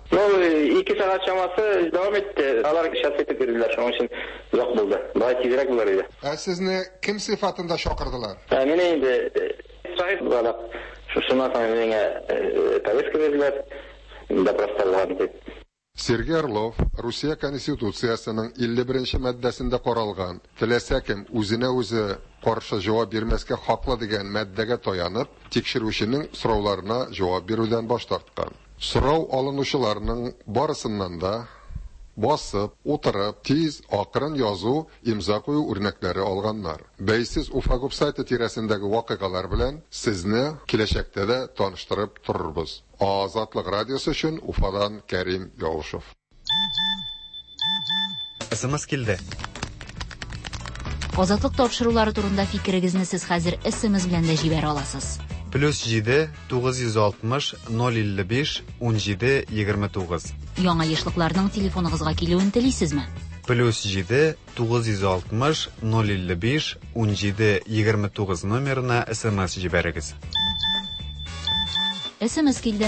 2 сәгать чамасы дәвам итте. Алар час итеп бирделәр, шуның өчен озак булды. Бай тизрәк булыр иде. Сезне кем сыйфатында чакырдылар? Менә инде сahip булып, шуннан соң миңа повестка бирделәр. Допросталган дип. Сергей Орлов Русия Конституциясының 51-нче маддәсендә каралган теләсә кем үзенә үзе каршы җавап бирмәскә хаклы дигән маддәгә таянып, тикшерүченең сорауларына җавап бирүдән баш тарткан. Сорау алынучыларның барысыннан да басып, утырып, тиз, акрын язу, имза кую үрнәкләре алганнар. Бәйсез Уфагоп сайты тирәсендәге вакыйгалар белән сезне киләчәктә дә таныштырып торырбыз. Азатлык радиосы өчен Уфадан Кәрим Яушев. СМС килде. Азатлык тапшырулары турында фикерегезне сез хәзер СМС белән дә җибәрә аласыз. +7 960 055 17 29. Яңа яшьлекләрнең телефоныгызга килүен телисезме? +7 960 055 17 29 номерына СМС җибәрегез. СМС килде.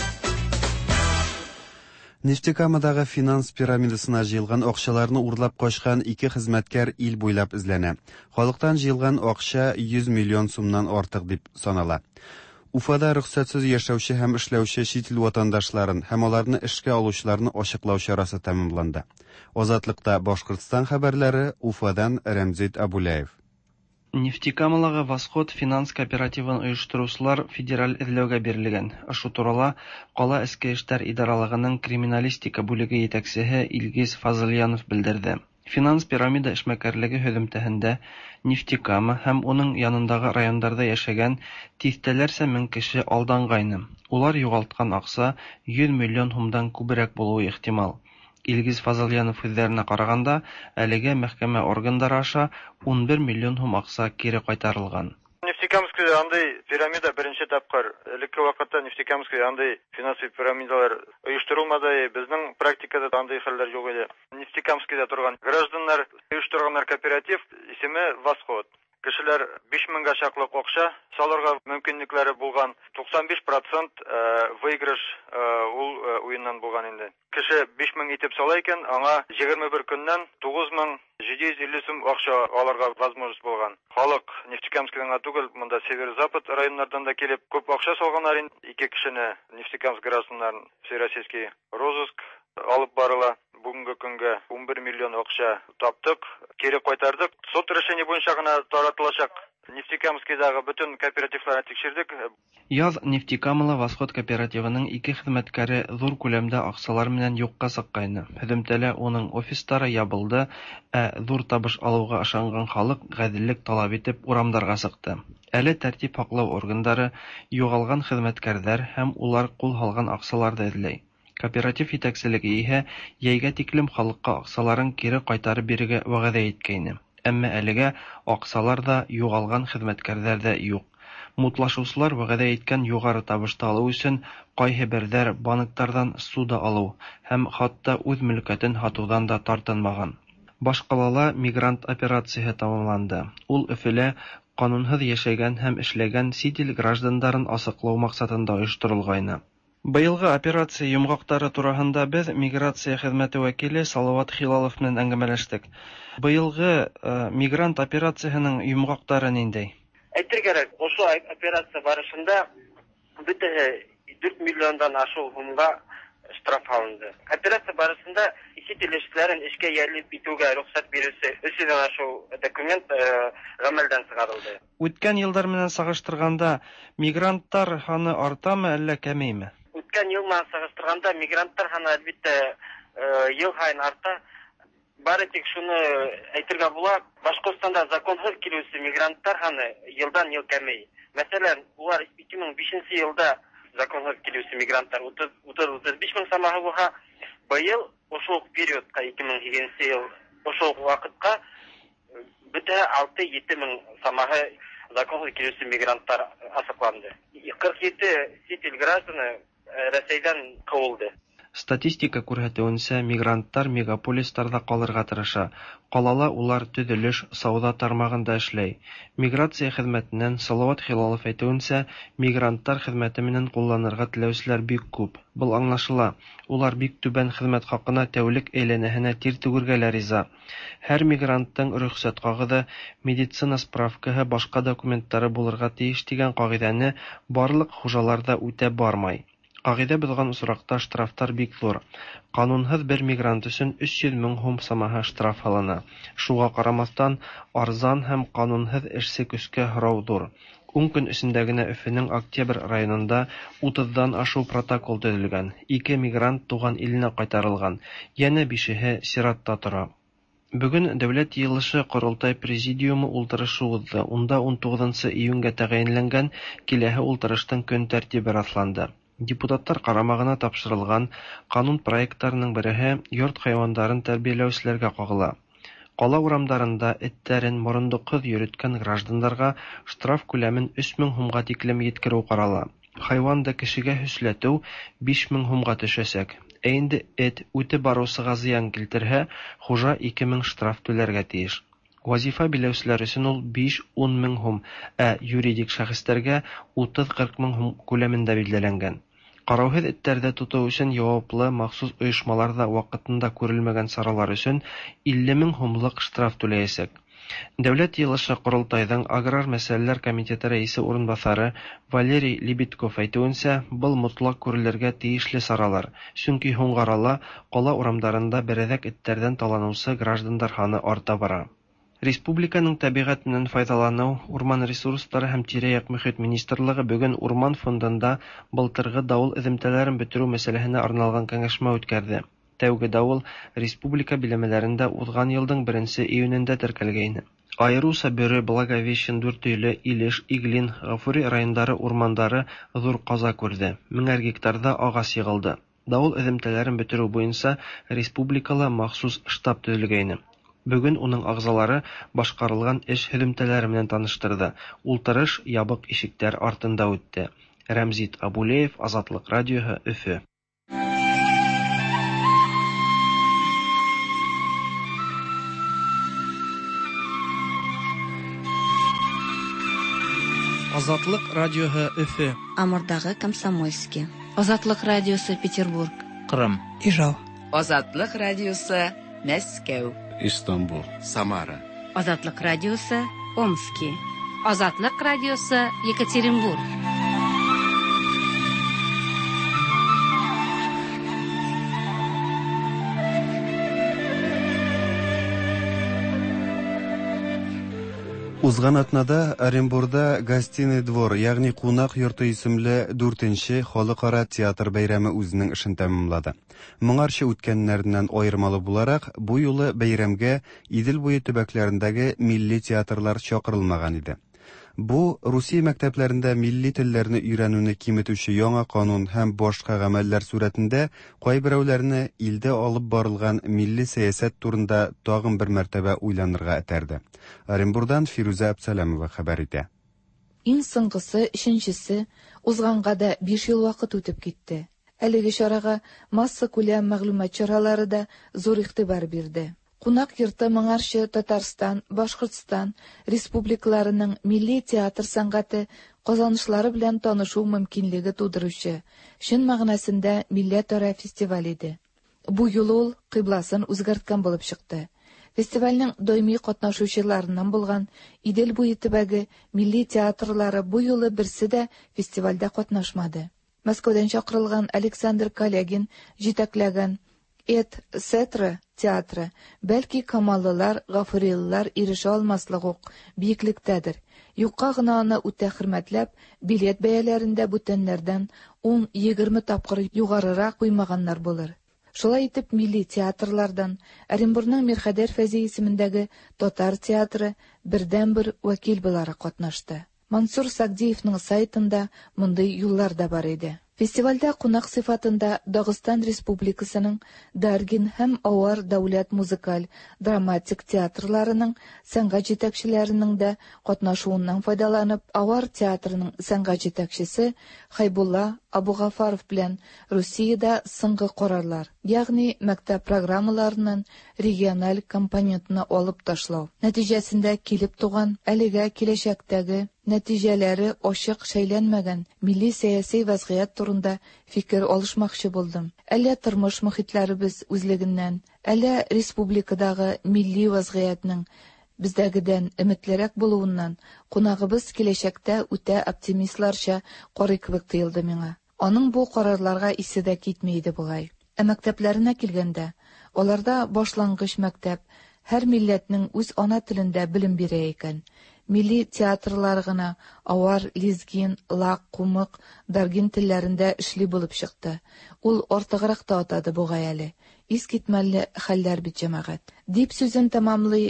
Нефтекамадагы финанс пирамидасына җыелган акчаларны урлап качкан 2 хезмәткәр ил буйлап эзләнә. Халыктан җыелган акча 100 миллион сумнан артык дип санала. Уфада рөхсәтсез яшәүче һәм эшләүче чит ил ватандашларын һәм аларны эшкә алучыларны ачыклау чарасы тәмамланды. Азатлыкта Башкортстан хәбәрләре Уфадан Рәмзит Абулаев. Нефтекамалага Восход финанс кооперативын оештыручылар федераль эзләүгә бирелгән. Шу турыла Кала эчке эшләр идаралыгының криминалистика бүлеге җитәкчесе Илгиз Фазылянов белдерде. Финанс пирамида эшмәкәрлеге һөҗүмтәһендә Нефтекама һәм уның янындагы районнарда яшәгән тиҫтәләрсә мең кеше алдангайны. Улар югалткан акча 100 миллион сумдан күбрәк булуы ихтимал. Илгиз Фазылянов сүзләренә караганда, әлегә мәхкәмә органнары аша 11 миллион сум акча кире кайтарылган. Нефтекамская андай пирамида беренче тапкыр. Элекке вакытта Нефтекамская андай финансовый пирамидалар оештырылмады. Безнең практикада андай хәлләр юк иде. Нефтекамскийда торган гражданнар оештырганнар кооператив исеме Восход. Кешеләр 5000 чаклы акча салырга мөмкинлекләре булган. 95% выигрыш ул уеннан булган инде. Кеше 5000 итеп сала икән, аңа 21 көннән 9700 750 сум акча аларга возможность булган. Халык Нефтекамскидан түгел, монда северо-запад районнардан да килеп, күп акча салганнар, ике кешене Нефтекамск гражданнарын всероссийский розыск алып барыла. Бүгенге көнгә 11 миллион акча таптык, кире кайтардык. Сот решение буенча гына таратылачак. Нефтекамскидагы бүтән кооперативларны тикшердек. Яз Нефтекамала Восход кооперативының 2 хезмәткәре зур күләмдә акчалар белән юкка сыккайны. Һөдемтәлә оның офистары ябылды, зур табыш алуга ышанган халык гаделлек талап итеп урамдарга сыкты. Әле тәртип саклау органнары югалган хезмәткәрләр һәм улар кул алган акчаларны эзләй. Кооператив итәкчелеге иһә яйга тиклем халыкка акчаларын кире кайтарып бирергә вәгъдә иткәйне. Әмма әлегә акчалар да югалган хезмәткәрләр дә юк. Мутлашучылар вәгъдә иткән югары табышты алу өчен кайһы бердәр банклардан суда алу һәм хатта үз мөлкәтен сатудан да тартынмаган. Башкалала мигрант операциясе тамамланды. Ул Өфелә канунсыз яшәгән һәм эшләгән сит ил гражданнарын асыклау максатында оештырылган. Быелгы операция йомгактары турында без миграция хезмәте вәкиле Салават Хилалов белән әңгәмәләштек. Быелгы мигрант операциясының йомгактары нинди? Әйтергә, ошо операция барышында бөтәһе 4 миллиондан ашу сумга штраф алынды. Операция барышында сит ил эшчеләрен эшкә ялып итүгә рөхсәт бирүсе 300 ашу документ гамәлдән чыгарылды. Үткән еллар белән сагыштырганда мигранттар саны артамы әллә кәмейме? Үткән ел белән сагыштырганда мигранттар саны әлбәттә ел һайын арта. Бары тик шуны әйтергә була, Башкортстанда законсыз килүче мигранттар саны елдан-ел кәмей. Мәсәлән, улар 2005 елда законсыз килүче мигранттар 30-35 мең самаһы була. Быел ошол периодка 2008 ел ошол вакытка бөтә 6-7 мең самаһы законсыз килүче мигранттар асыкланды. 47 сит ил гражданы Россиядән куылды. Статистика күрсәтүенчә, мигранттар мегаполистарда калырга тырыша. Калала улар төзелеш, сауда тармагында эшләй. Миграция хезмәтеннән Салават Хилалов әйтүенчә, мигранттар хезмәте менен кулланырга теләүчеләр бик күп. Бу аңлашыла. Улар бик түбән хезмәт хакына тәүлек әйләнәһенә тир түгергә риза. Һәр мигранттың рөхсәт кагыды, медицина справкаһы, башка документлары булырга тиеш дигән кагыйдәне барлык хуҗалар да үтә бармай. Кагыйдә булган усракта штрафтар бик зур. Канунсыз бер мигрант өчен 300 мең сум самаһы штраф алына. Шуга карамастан, арзан һәм канунсыз эшсе көскә һорау зур. 10 көн эчендә генә Өфенең Октябрь районында 30дан ашу протокол төзелгән. 2 мигрант туган иленә кайтарылган. Яңа 5-е сиратта тора. Бүген дәүләт йыелышы Корылтай президиумы ултырышы узды. Унда 19 июньгә тәгаенләнгән киләһе ултырыштың көн тәртибе расланды. Депутаттар карамагына тапшырылган канун проектларының береһе йорт хайваннарын тәрбияләүчеләргә кагыла. Кала урамдарында эттәрен морындыксыз йөрткән гражданнарга штраф күләмен 3000 сумга тиклем yetkерү карала. Хайванды кешегә хөсләтү 5000 сумга төшәсәк. Инде эт үтеп барусыга зыян килтерһә, хуҗа 2000 штраф түләргә тиеш. Вазифа биләүчеләр өчен ул 5-10 мең сум, юридик шәхестәргә 30-40 мең сум күләмендә билгеләнгән. Караусыз этләрдә тоту өчен яваплы махсус оешмаларда вакытында күрелмәгән саралар өчен 50 мең сумлык штраф түләячәк. Дәүләт йыелышы Корылтайның Аграр мәсьәләләр комитеты рәисе урынбасары Валерий Лебедков әйтүенчә, был мотлак күрелергә тиешле саралар. Чөнки Хуңгарала кала урамдарында берәзәк этләрдән таланучы гражданнар саны арта бара. Республиканың табигать менән файдалану, урман ресурслары һәм тирә-як мөхит министрлыгы бүген урман фондында былтыргы давыл эземтәләрен бетерү мәсьәләсенә арналган кәңәшмә үткәрде. Тәүге давыл республика биләмәләрендә узган елның 1 июнендә теркәлгән. Айруса Бөрө, Благовещен, Дүртөйле, Илеш, Иглин, Гафури райондары урмандары зур каза күрде. 1000 гектарда агач ягылды. Давыл эземтәләрен бетерү буенча республикала махсус штаб төзелгән. Бүген уның агзалары башкарылган эш һөдемтәләре белән таныштырды. Ултырыш ябык ишектәр артында үтте. Рәмзит Абулеев, Азатлык радиоһы, Өфе. Азатлык радиоһы, Өфе. Амурдагы Комсомольский. Азатлык радиосы, Петербург. Кырым. Ижау. Азатлык радиосы, Мәскәү. Istanbul. Самара. Азатлык радиосы Омске. Азатлык радиосы Екатеринбург. Узган атнада Оренбурда Гостиный двор, ягъни кунак йорты исемле 4нче халыкара театр бәйрәме үзенең эшен тәмамлады. Моңарчы үткәннәрдән аермалы буларак, бу юлы бәйрәмгә Идел буе төбәкләрендәге милли театрлар чакырылмаган иде. Бу Русия мәктәпләрендә милли телләрне өйрәнүне киметүче яңа канун һәм башка гамәлләр сурәтендә кайберәүләрне илдә алып барылган милли сәясәт турында тагын бер мәртәбә уйланырга этәрде. Оренбурдан Фируза Абсаламова хәбәр итә. Иң соңгысы, өченчесе, узганга да 5 ел вакыт үтеп китте. Әлеге чарага масса күләм мәгълүмат чаралары да зур игътибар бирде. Кунак йорты моңарчы Татарстан, Башкортстан республикаларының милли театр сәнгате казанышлары белән танышу мөмкинлеге тудыручы, чын мәгънәсендә милләтара фестиваль иде. Бу юлы ул кыйбласын үзгәрткән булып чыкты. Фестивальнең даими катнашучыларыннан булган Идел буе төбәге милли театрлары бу юлы берсе дә фестивальдә катнашмады. Мәскәүдән чакырылган Александр Калягин җитәкләгән Эт-Сетра театры бәлки камаллылар, гафурилылар ирешә алмаслык ук биеклектәдер. Юкка гына аны үтә хөрмәтләп, билет бәяләрендә бүтәннәрдән 10-20 тапкыр югарырак куймаганнар булыр. Шулай итеп, милли театрлардан Оренбурның Мирхәдәр Фәзи исемендәге татар театры бердән-бер вәкил буларак катнашты. Мансур Сагдиевның сайтында мондый юллар да бар иде. Фестивальдә кунак сыйфатында Дагыстан Республикасының Даргин һәм Авар дәүләт музыкаль, драматик театрларының сәнгать җитәкчеләренең дә катнашуыннан файдаланып, Авар театрының сәнгать җитәкчесе Хайбулла Абугафаров белән Русиядә соңгы карарлар, ягъни мәктәп программаларыннан региональ компонентны алып ташлау нәтиҗәсендә килеп туган, әлегә киләчәктәге нәтиҗәләре ачык шәйләнмәгән милли сәяси вазгыять турында фикер алышмакчы булдым. Әллә тормыш мөхитләребез үзлегеннән, әллә республикадагы милли вазгыятьнең бездәгедән өметлерәк булуыннан кунагыбыз киләчәктә үтә оптимистларча карый кебек тоелды миңа. Аның бу карарларга исе дә китмәйде бугай. Мәктәпләренә килгәндә, аларда башлангыч мәктәп һәр милләтнең үз ана телендә белем бирә икән. Милли театрлар гына Авар, Лезгин, Лак, Кумык, Даргин телләрендә эшли булып чыкты. Ул артыграк та атады бугай әле. Искитмәле хәлләр бит җәмәгать. Дип сүзен тәмамлый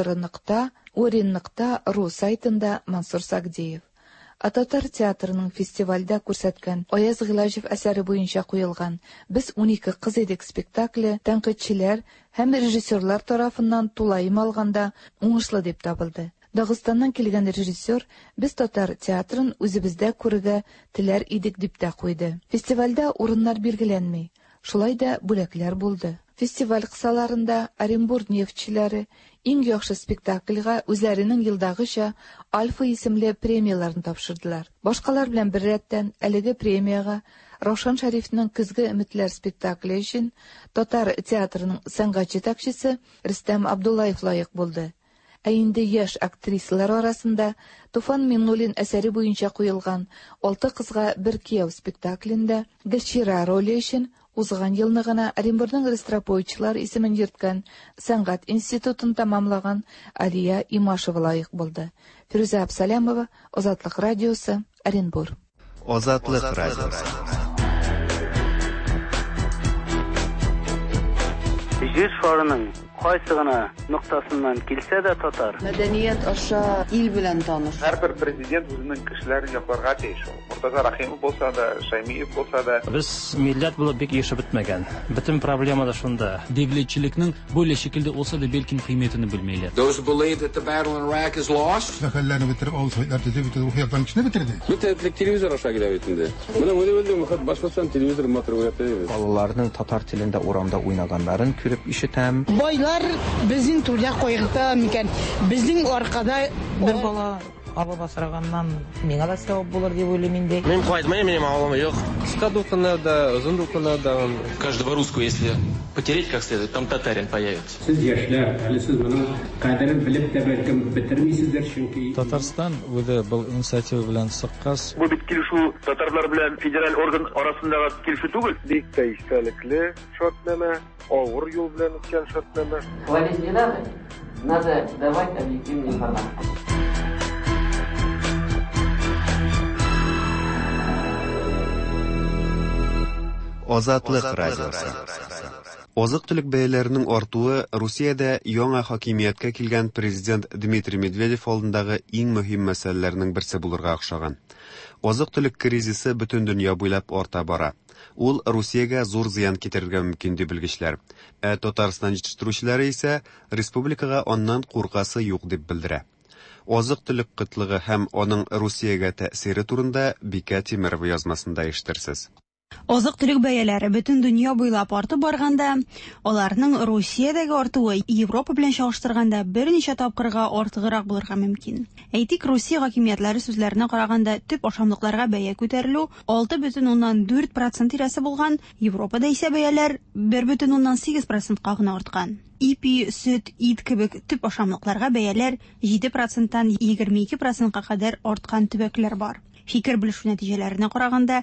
Lira.Orin.ru сайтында Мансур Сагдиев. Татар театрының фестивальдә күрсәткән Аяз Гыйлаҗев әсәре буенча куелган «Без 12 кыз идек» спектакле тәнкыйтьчеләр һәм режиссерлар тарафыннан тулаем алганда уңышлы дип табылды. Дагыстаннан килгән режиссер без татар театрын үзебездә күрергә теләр идек дип тә куйды. Фестивальдә урыннар билгеләнми, шулай да бүләкләр булды. Фестиваль кысаларында Оренбург нефтчеләре иң яхшы спектакльгә үзләренең елдагыча Альфа исемле премияларын тапшырдылар. Башкалар белән бер рәттән әлеге премияга Равшан Шәрифнең «Көзге өметләр» спектакле өчен татар театрының сәнгать җитәкчесе Рөстәм Абдуллаев лаек булды. Ә инде яшь актрисалар арасында Туфан Миннуллин әсәре буенча куелган «Алты кызга бер кияү» спектаклендә Гөлчира роле өчен узган елны гына Оренбургның Ростропойчылар исемен йөрткән сәнгать институтын тәмамлаган Алия Имашева лаек булды. Фируза Абсалямова, Азатлык радиосы, Оренбург. Азатлык радиосы. Җир шарының кайсы гына нуктасыннан килсә дә татар. Мәдәният аша ил белән таныш. Һәрбер президент үзенең кешеләрен якларга тиеш. Муртаза Рахимов булса да, Шаймиев булса да. Без милләт булып бик яшәп бетмәгән. Бөтен проблема да шунда. Devletçilikның böyle şekilde olsa da belki kıymetini bilmeyler. Those who believe that the battle in Iraq is lost. Şəhərlərini bitirib, Avsoylar bitirib, Xiyabdan içine bitirdi. Mütəflik televizor aşağı gidebildi. Buna öyle başbasan televizor matruiyatı. Балаларның татар телендә урамда уйнаганнарын күреп ишетәм. Байлар безнең түрдә кайгырта микән? Безнең аркада бер бала алып асырганнан миңа да сәвап булыр дип уйлыйм инде. Мин кайтмыйм, минем авылым юк. Кыска духанада, озын духанада. Каждого русского, если потереть как следует, там татарин появится. Siz яшьләр, әле сез моның кадерен белеп тә бәлкем бетермисездер, чөнки Татарстан үзе был инициатива белән сыккас. Бу бит килешү татарлар белән федераль орган арасындагы килешү түгел. Бик тә истәлекле шартлама, авыр юл белән үткән шартлама. Говорить не надо давать объективную информацию. Азатлык радиосы. Азык-төлек бәяләренең артуы Русиядә яңа хакимияткә килгән президент Дмитрий Медведев алдындагы иң мөһим мәсьәләләрнең берсе булырга охшаган. Азык-төлек кризисы бөтен дөнья буйлап арта бара. Ул Русиягә зур зыян китерергә мөмкин дип белгечләр. Татарстан җитештерүчеләре исә республикага аннан куркасы юк дип белдерә. Азык-төлек кытлыгы һәм аның Русиягә тәэсире турында Бикә Тимерова язмасында ишетерсез. Азык-төлек бәяләре бөтен дөнья буйлап артып барганда, аларның Русиядәге артуы Европа белән чагыштырганда берничә тапкырга артыграк булырга мөмкин. Әйтик, Русия хакимиятләре сүзләренә караганда, төп ашамлыкларга бәя күтәрелү 6,4% тирәсе булган, Европада исә бәяләр 1,8%ка гына арткан. Ипи, сөт, ит кебек төп ашамлыкларга бәяләр 7%-тан 22%-ка кадәр арткан төбәкләр бар. Фикер белешү нәтиҗәләренә караганда,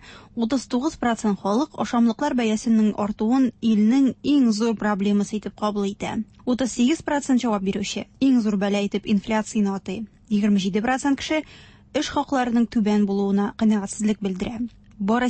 39% халык ашамлыклар бәясенең артуын илнең иң зур проблемасы итеп кабул итә. 38% җавап бирүче иң зур бәла итеп инфляцияны атый. 27% кеше эш хакларының түбән булуына канәгатьсезлек белдерә. Бары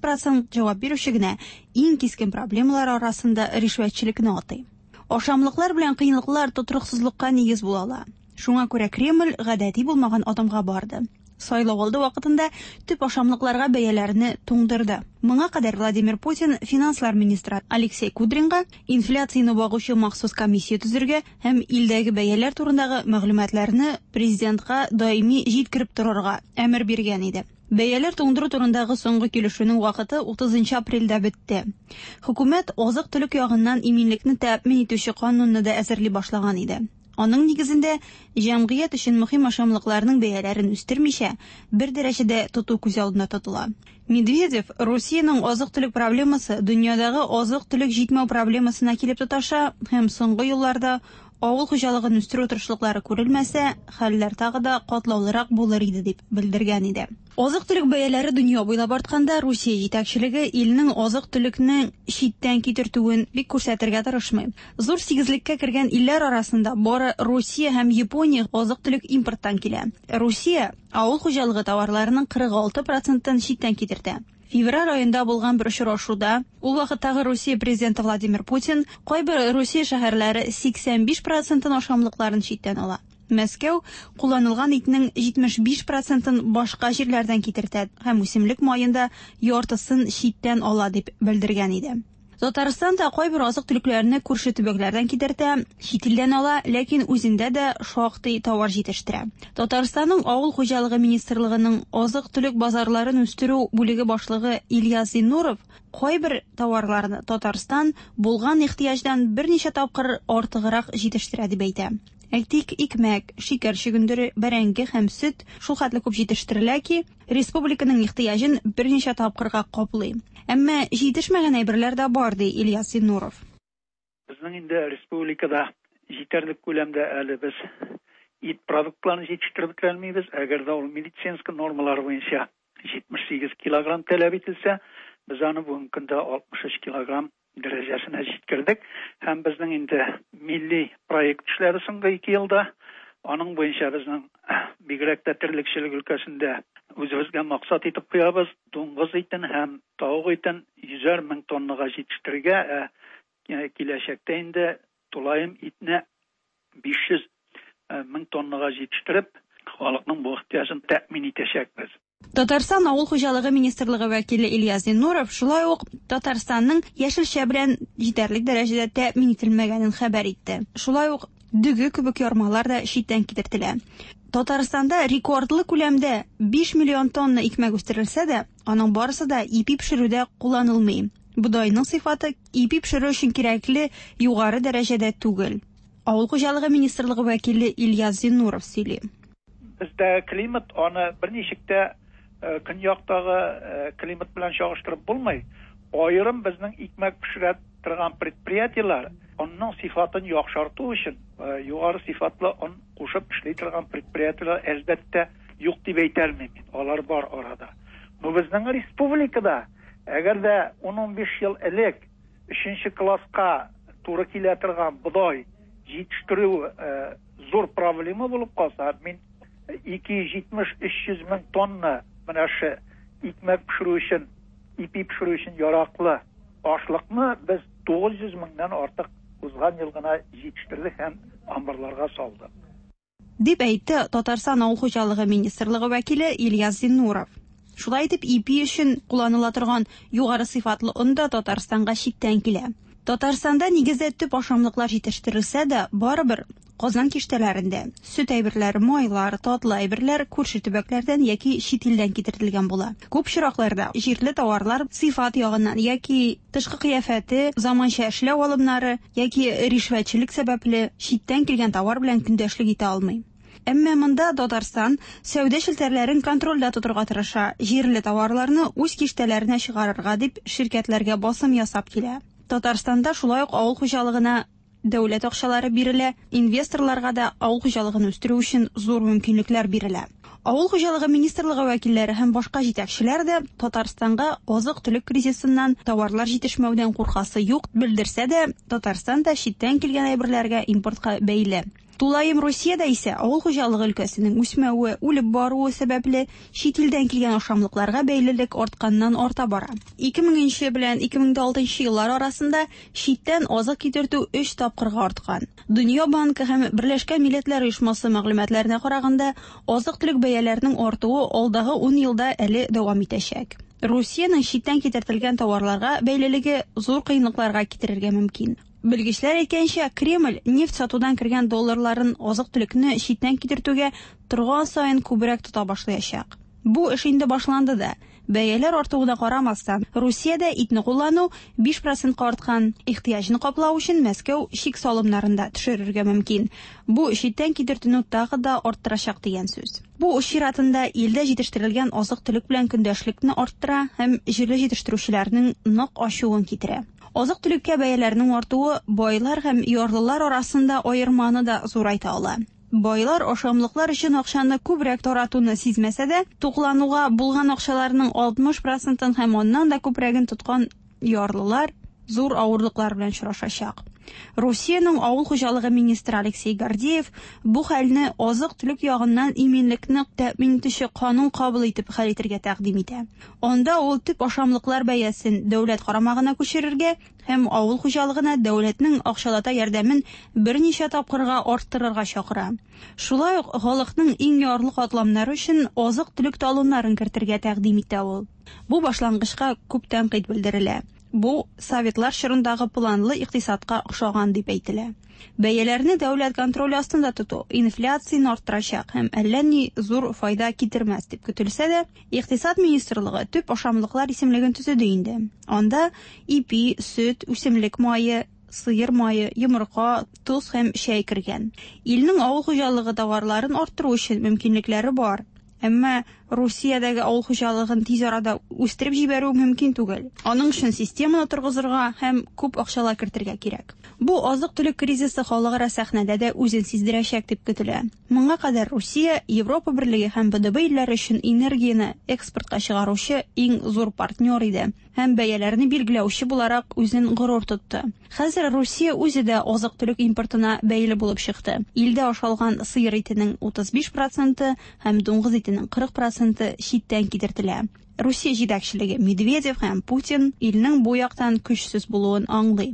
8% җавап бирүче генә иң кискен проблемалар арасында ришвәтчелекне атый. Ашамлыклар белән кыенлыклар тотрыксызлыкка нигез була ала. Шуңа күрә Кремль гадәти булмаган адымга барды. Сайлау алды вакытында төп ашамлыкларга бәяләрне туңдырды. Моңа кадәр Владимир Путин финанслар министры Алексей Кудринга инфляцияны багучы махсус комиссия төзергә һәм илдәге бәяләр турындагы мәгълүматларны президентка даими җиткереп торырга әмер биргән иде. Бәяләр туңдыру турындагы соңгы килешүнең вакыты 30 апрельдә бетте. Хөкүмәт азык-төлек ягыннан иминлекне тәэмин итүче канунны да әзерли башлаган иде. Аның нигезендә җәмгыять өчен мөһим ашамлыкларның бәяләрен үстермичә, бер дәрәҗәдә тоту күз алдына тотыла. Медведев Россиянең азык-төлек проблемасы дөньядагы азык-төлек җитмәү проблемасына килеп тоташа һәм соңгы елларда авыл хуҗалыгын үстерү тырышлыклары күрелмәсә, хәлләр тагы да катлаулырак булыр иде дип белдергән иде. Азык-төлек бәяләре дөнья буйлап артканда, Русия җитәкчелеге илнең азык-төлекне читтән китертүен бик күрсәтергә тырышмый. Зур сигезлеккә кергән илләр арасында бары Русия һәм Япония азык-төлек импорттан килә. Русия авыл хуҗалыгы товарларының 46%-ын читтән китертә. Февраль айында булган бер очрашуда, ул вакыттагы Русия президенты Владимир Путин кайбер Русия шәһәрләре 85%-ын ашамлыкларын читтән ала. Мәскәү кулланылган итнең 75%-ын башка җирләрдән китертә һәм үсемлек майында яртысын читтән ала дип белдергән иде. Татарстан да кайбер азык-төлекләрне күрше төбәкләрдән китертә, чит илдән ала, ләкин үзендә дә шактый товар җитештерә. Татарстанның авыл хуҗалыгы министрлыгының азык-төлек базарларын үстерү бүлеге башлыгы Ильяс Зиннуров кайбер товарларны Татарстан булган ихтыяҗдан берничә тапкыр артыграк җитештерә дип әйтә. Әйтик, икмәк, шикәр чөгендере, бәрәңге һәм сөт шул хәтле күп җитештерелә ки, республиканың ихтыяҗын берничә тапкырга каплый. Әмма җитешмәгән әйберләр дә бар, ди Ильяс Зиннуров. Безнең инде республикада җитәрлек күләмдә әле без ит продуктларын җитештереп келмибез. Әгәр дә ул медицинская нормалар буенча 78 килограмм таләп ителсә, без аны бүгенге көндә 63 килограмм дәрәҗәсенә җиткердек. Һәм безнең инде милли проект эшләре соңгы 2 елда аның буенча безнең бигрәк тә терлекчелек өлкәсендә үзебезгә максат итеп куябыз. Дуңгыз итен һәм тавык итен 100 мең тоннага җитештерергә, киләчәктә инде тулаем итне 500 мең тоннага җитештереп, халыкның бу ихтыяҗын тәэмин итәчәкбез. Татарстан авыл хуҗалыгы министрлыгы вәкиле Ильяс Зиннуров шулай ук Татарстанның яшелчә белән җитәрлек дәрәҗәдә тәэмин ителмәгәнен хәбәр итте. Шулай ук дөге кебек ярмалар да читтән китертелә. Татарстанда рекордлы күләмдә 5 миллион тонна икмәк үстерелсә дә, аның барысы да ипи пешерүдә кулланылмый. Будайның сыйфаты ипи пешерү өчен кирәкле югары дәрәҗәдә түгел. Авыл хуҗалыгы министрлыгы вәкиле Ильяс Зиннуров сөйли. Bizdə klimat аны берничектә көньяктагы климат белән чагыштырып булмый. Айрым безнең икмәк пешерә торган предприятиеләр онның сыйфатын яхшырту өчен югары сыйфатлы он кушып эшли торган предприятиеләр әлбәттә юк дип әйтәлмим. Алар бар арада. Но безнең республикада әгәр дә 10-15 ел элек 3нче класска туры килә торган бодай җитештерү зур проблема булып калса, мин 270-300 мең тонна менә шу икмәк пешерү өчен, ипи пешерү өчен яраклы ашлыкны без 900 меңнән артык узган ел гына җитештердек һәм амбарларга салдык. Дип әйтте Татарстан авыл хуҗалыгы министрлыгы вәкиле Ильяс Зиннуров. Шулай итеп, ипи өчен кулланыла торган югары сыйфатлы он да Татарстанга читтән килә. Татарстанда нигездә төп ашамлыклар җитештерелсә дә, барыбер Казан киштәләрендә сөт әйберләре, майлар, татлы әйберләр күрше төбәкләрдән яки чит илдән китерелгән була. Күп чиракларда җирле товарлар сыйфат ягыннан яки тышкы кыяфәте, заманча эшләү алымнары яки ришвәтчелек сәбәпле читтән килгән товар белән көндәшлек итә алмый. Әмма монда Татарстан сәүдә челтәрләрен контрольдә тотырга тырыша, җирле товарларны үз киштәләренә чыгарырга дип ширкәтләргә басым ясап килә. Татарстанда шулай ук авыл хуҗалыгына дәүләт акчалары бирелә, инвесторларга да авыл хуҗалыгын үстерү өчен зур мөмкинлекләр бирелә. Авыл хуҗалыгы министрлыгы вәкилләре һәм башка җитәкчеләр дә Татарстанга азык-төлек кризисыннан, товарлар җитешмәүдән куркасы юк белдерсә дә, Татарстанда читтән килгән әйберләргә импортка бәйле. Тулаем Русиядә исә авыл хуҗалыгы өлкәсенең үсмәве, үлеп баруы сәбәпле чит илдән килгән ашамлыкларга бәйлелек артканнан арта бара. 2000 белән 2006 еллар арасында читтән азык китертү 3 тапкырга арткан. Дөнья банкы һәм Берләшкән Милләтләр Оешмасы мәгълүматларына караганда, азык-төлек бәяләренең артуы алдагы 10 елда әле дәвам итәчәк. Русиянең читтән китертелгән товарларга бәйлелеге зур кыенлыкларга китерергә мөмкин. Белгечләр әйткәнчә, Кремль нефть сатудан кергән долларларын азык-төлекне читтән китертүгә торган саен күбрәк тота башлаячак. Бу эш инде башланды да. Бәяләр артуына карамастан, Русиядә итне куллану 5% арткан. Ихтыяҗны каплау өчен Мәскәү чик салымнарында төшерергә мөмкин. Бу читтән китертүне тагы да арттырачак дигән сүз. Бу чиратында илдә җитештерелгән азык-төлек белән көндәшлекне арттыра һәм җирле җитештерүчеләрнең нык ачуын китерә. Азык-төлеккә бәяләрнең артуы байлар һәм ярлылар арасында аерманы да зурайта ала. Байлар ашамлыклар өчен акчаны күбрәк таратуны сизмәсә дә, туклануга булган акчаларның 60% һәм оннан да күбрәген тоткан ярлылар зур авырлыклар белән очрашачак. Русиянең авыл хуҗалыгы министры Алексей Гордеев бу хәлне азык-төлек ягыннан иминлекне тәэмин итүче канун кабул итеп хәл итәргә тәкъдим итә. Анда ул төп ашамлыклар бәясен дәүләт карамагына күчерергә һәм авыл хуҗалыгына дәүләтнең акчалата ярдәмен берничә тапкырга арттырырга чакыра. Шулай ук халыкның иң ярлы катламнары өчен азык-төлек талоннарын кертергә тәкъдим итә ул. Бу башлангычка күп тәнкыйть белдерелә. Бу Советлар чорындагы планлы икътисадка охшаган дип әйтелә. Бәяләрне дәүләт контроле астында тоту инфляцияны арттырачак һәм әллә ни зур файда китермәс дип көтелсә дә, Икътисад министрлыгы төп ашамлыклар исемлеген төзеде инде. Анда ипи, сөт, үсемлек мае, сыер мае, йомырка, туз һәм чәй кергән. Илнең авыл хуҗалыгы товарларын арттыру өчен мөмкинлекләре бар. Әмма Русиядәге авыл хуҗалыгын тиз арада үстереп җибәрү мөмкин түгел. Аның өчен системаны торгызырга һәм күп акчалар кертергә кирәк. Бу азык-төлек кризисы халыкара сәхнәдә дә үзен сиздерәчәк дип көтелә. Моңа кадәр Русия Европа Берлеге һәм БДБ илләре өчен энергияны экспортка чыгаручы иң зур партнер иде һәм бәяләрне билгеләүче буларак үзен горур тотты. Хәзер Русия үзе дә азык-төлек импортына бәйле булып чыкты. Илдә ашалган сыер итенең 35% һәм дуңгыз итенең 40% читтән китертелә. Русия җитәкчелеге Медведев һәм Путин илнең бу яктан көчсез булуын аңлый.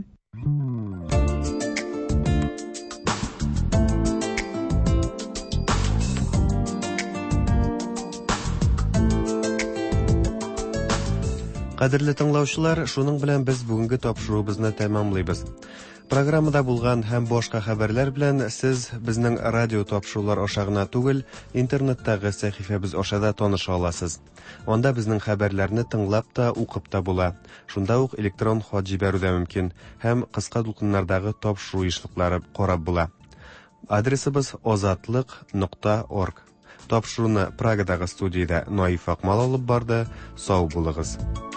Кадерле тыңлаучылар, шуның белән без бүгенге тапшыруыбызны тәмамлыйбыз. Программада булган һәм башка хәбәрләр белән сез безнең радио тапшырулар ашагына түгел, интернеттагы сәхифәбез ашада таныша аласыз. Анда безнең хәбәрләрне тыңлап та, укып та була. Шунда ук электрон хат җибәрү дә мөмкин һәм кыска дулкыннардагы тапшыру ишлекләре карап була. Адресыбыз ozatliq.org. Тапшыруны Прагадағы студияда Наиф Акмал алып барды. Сау булыгыз.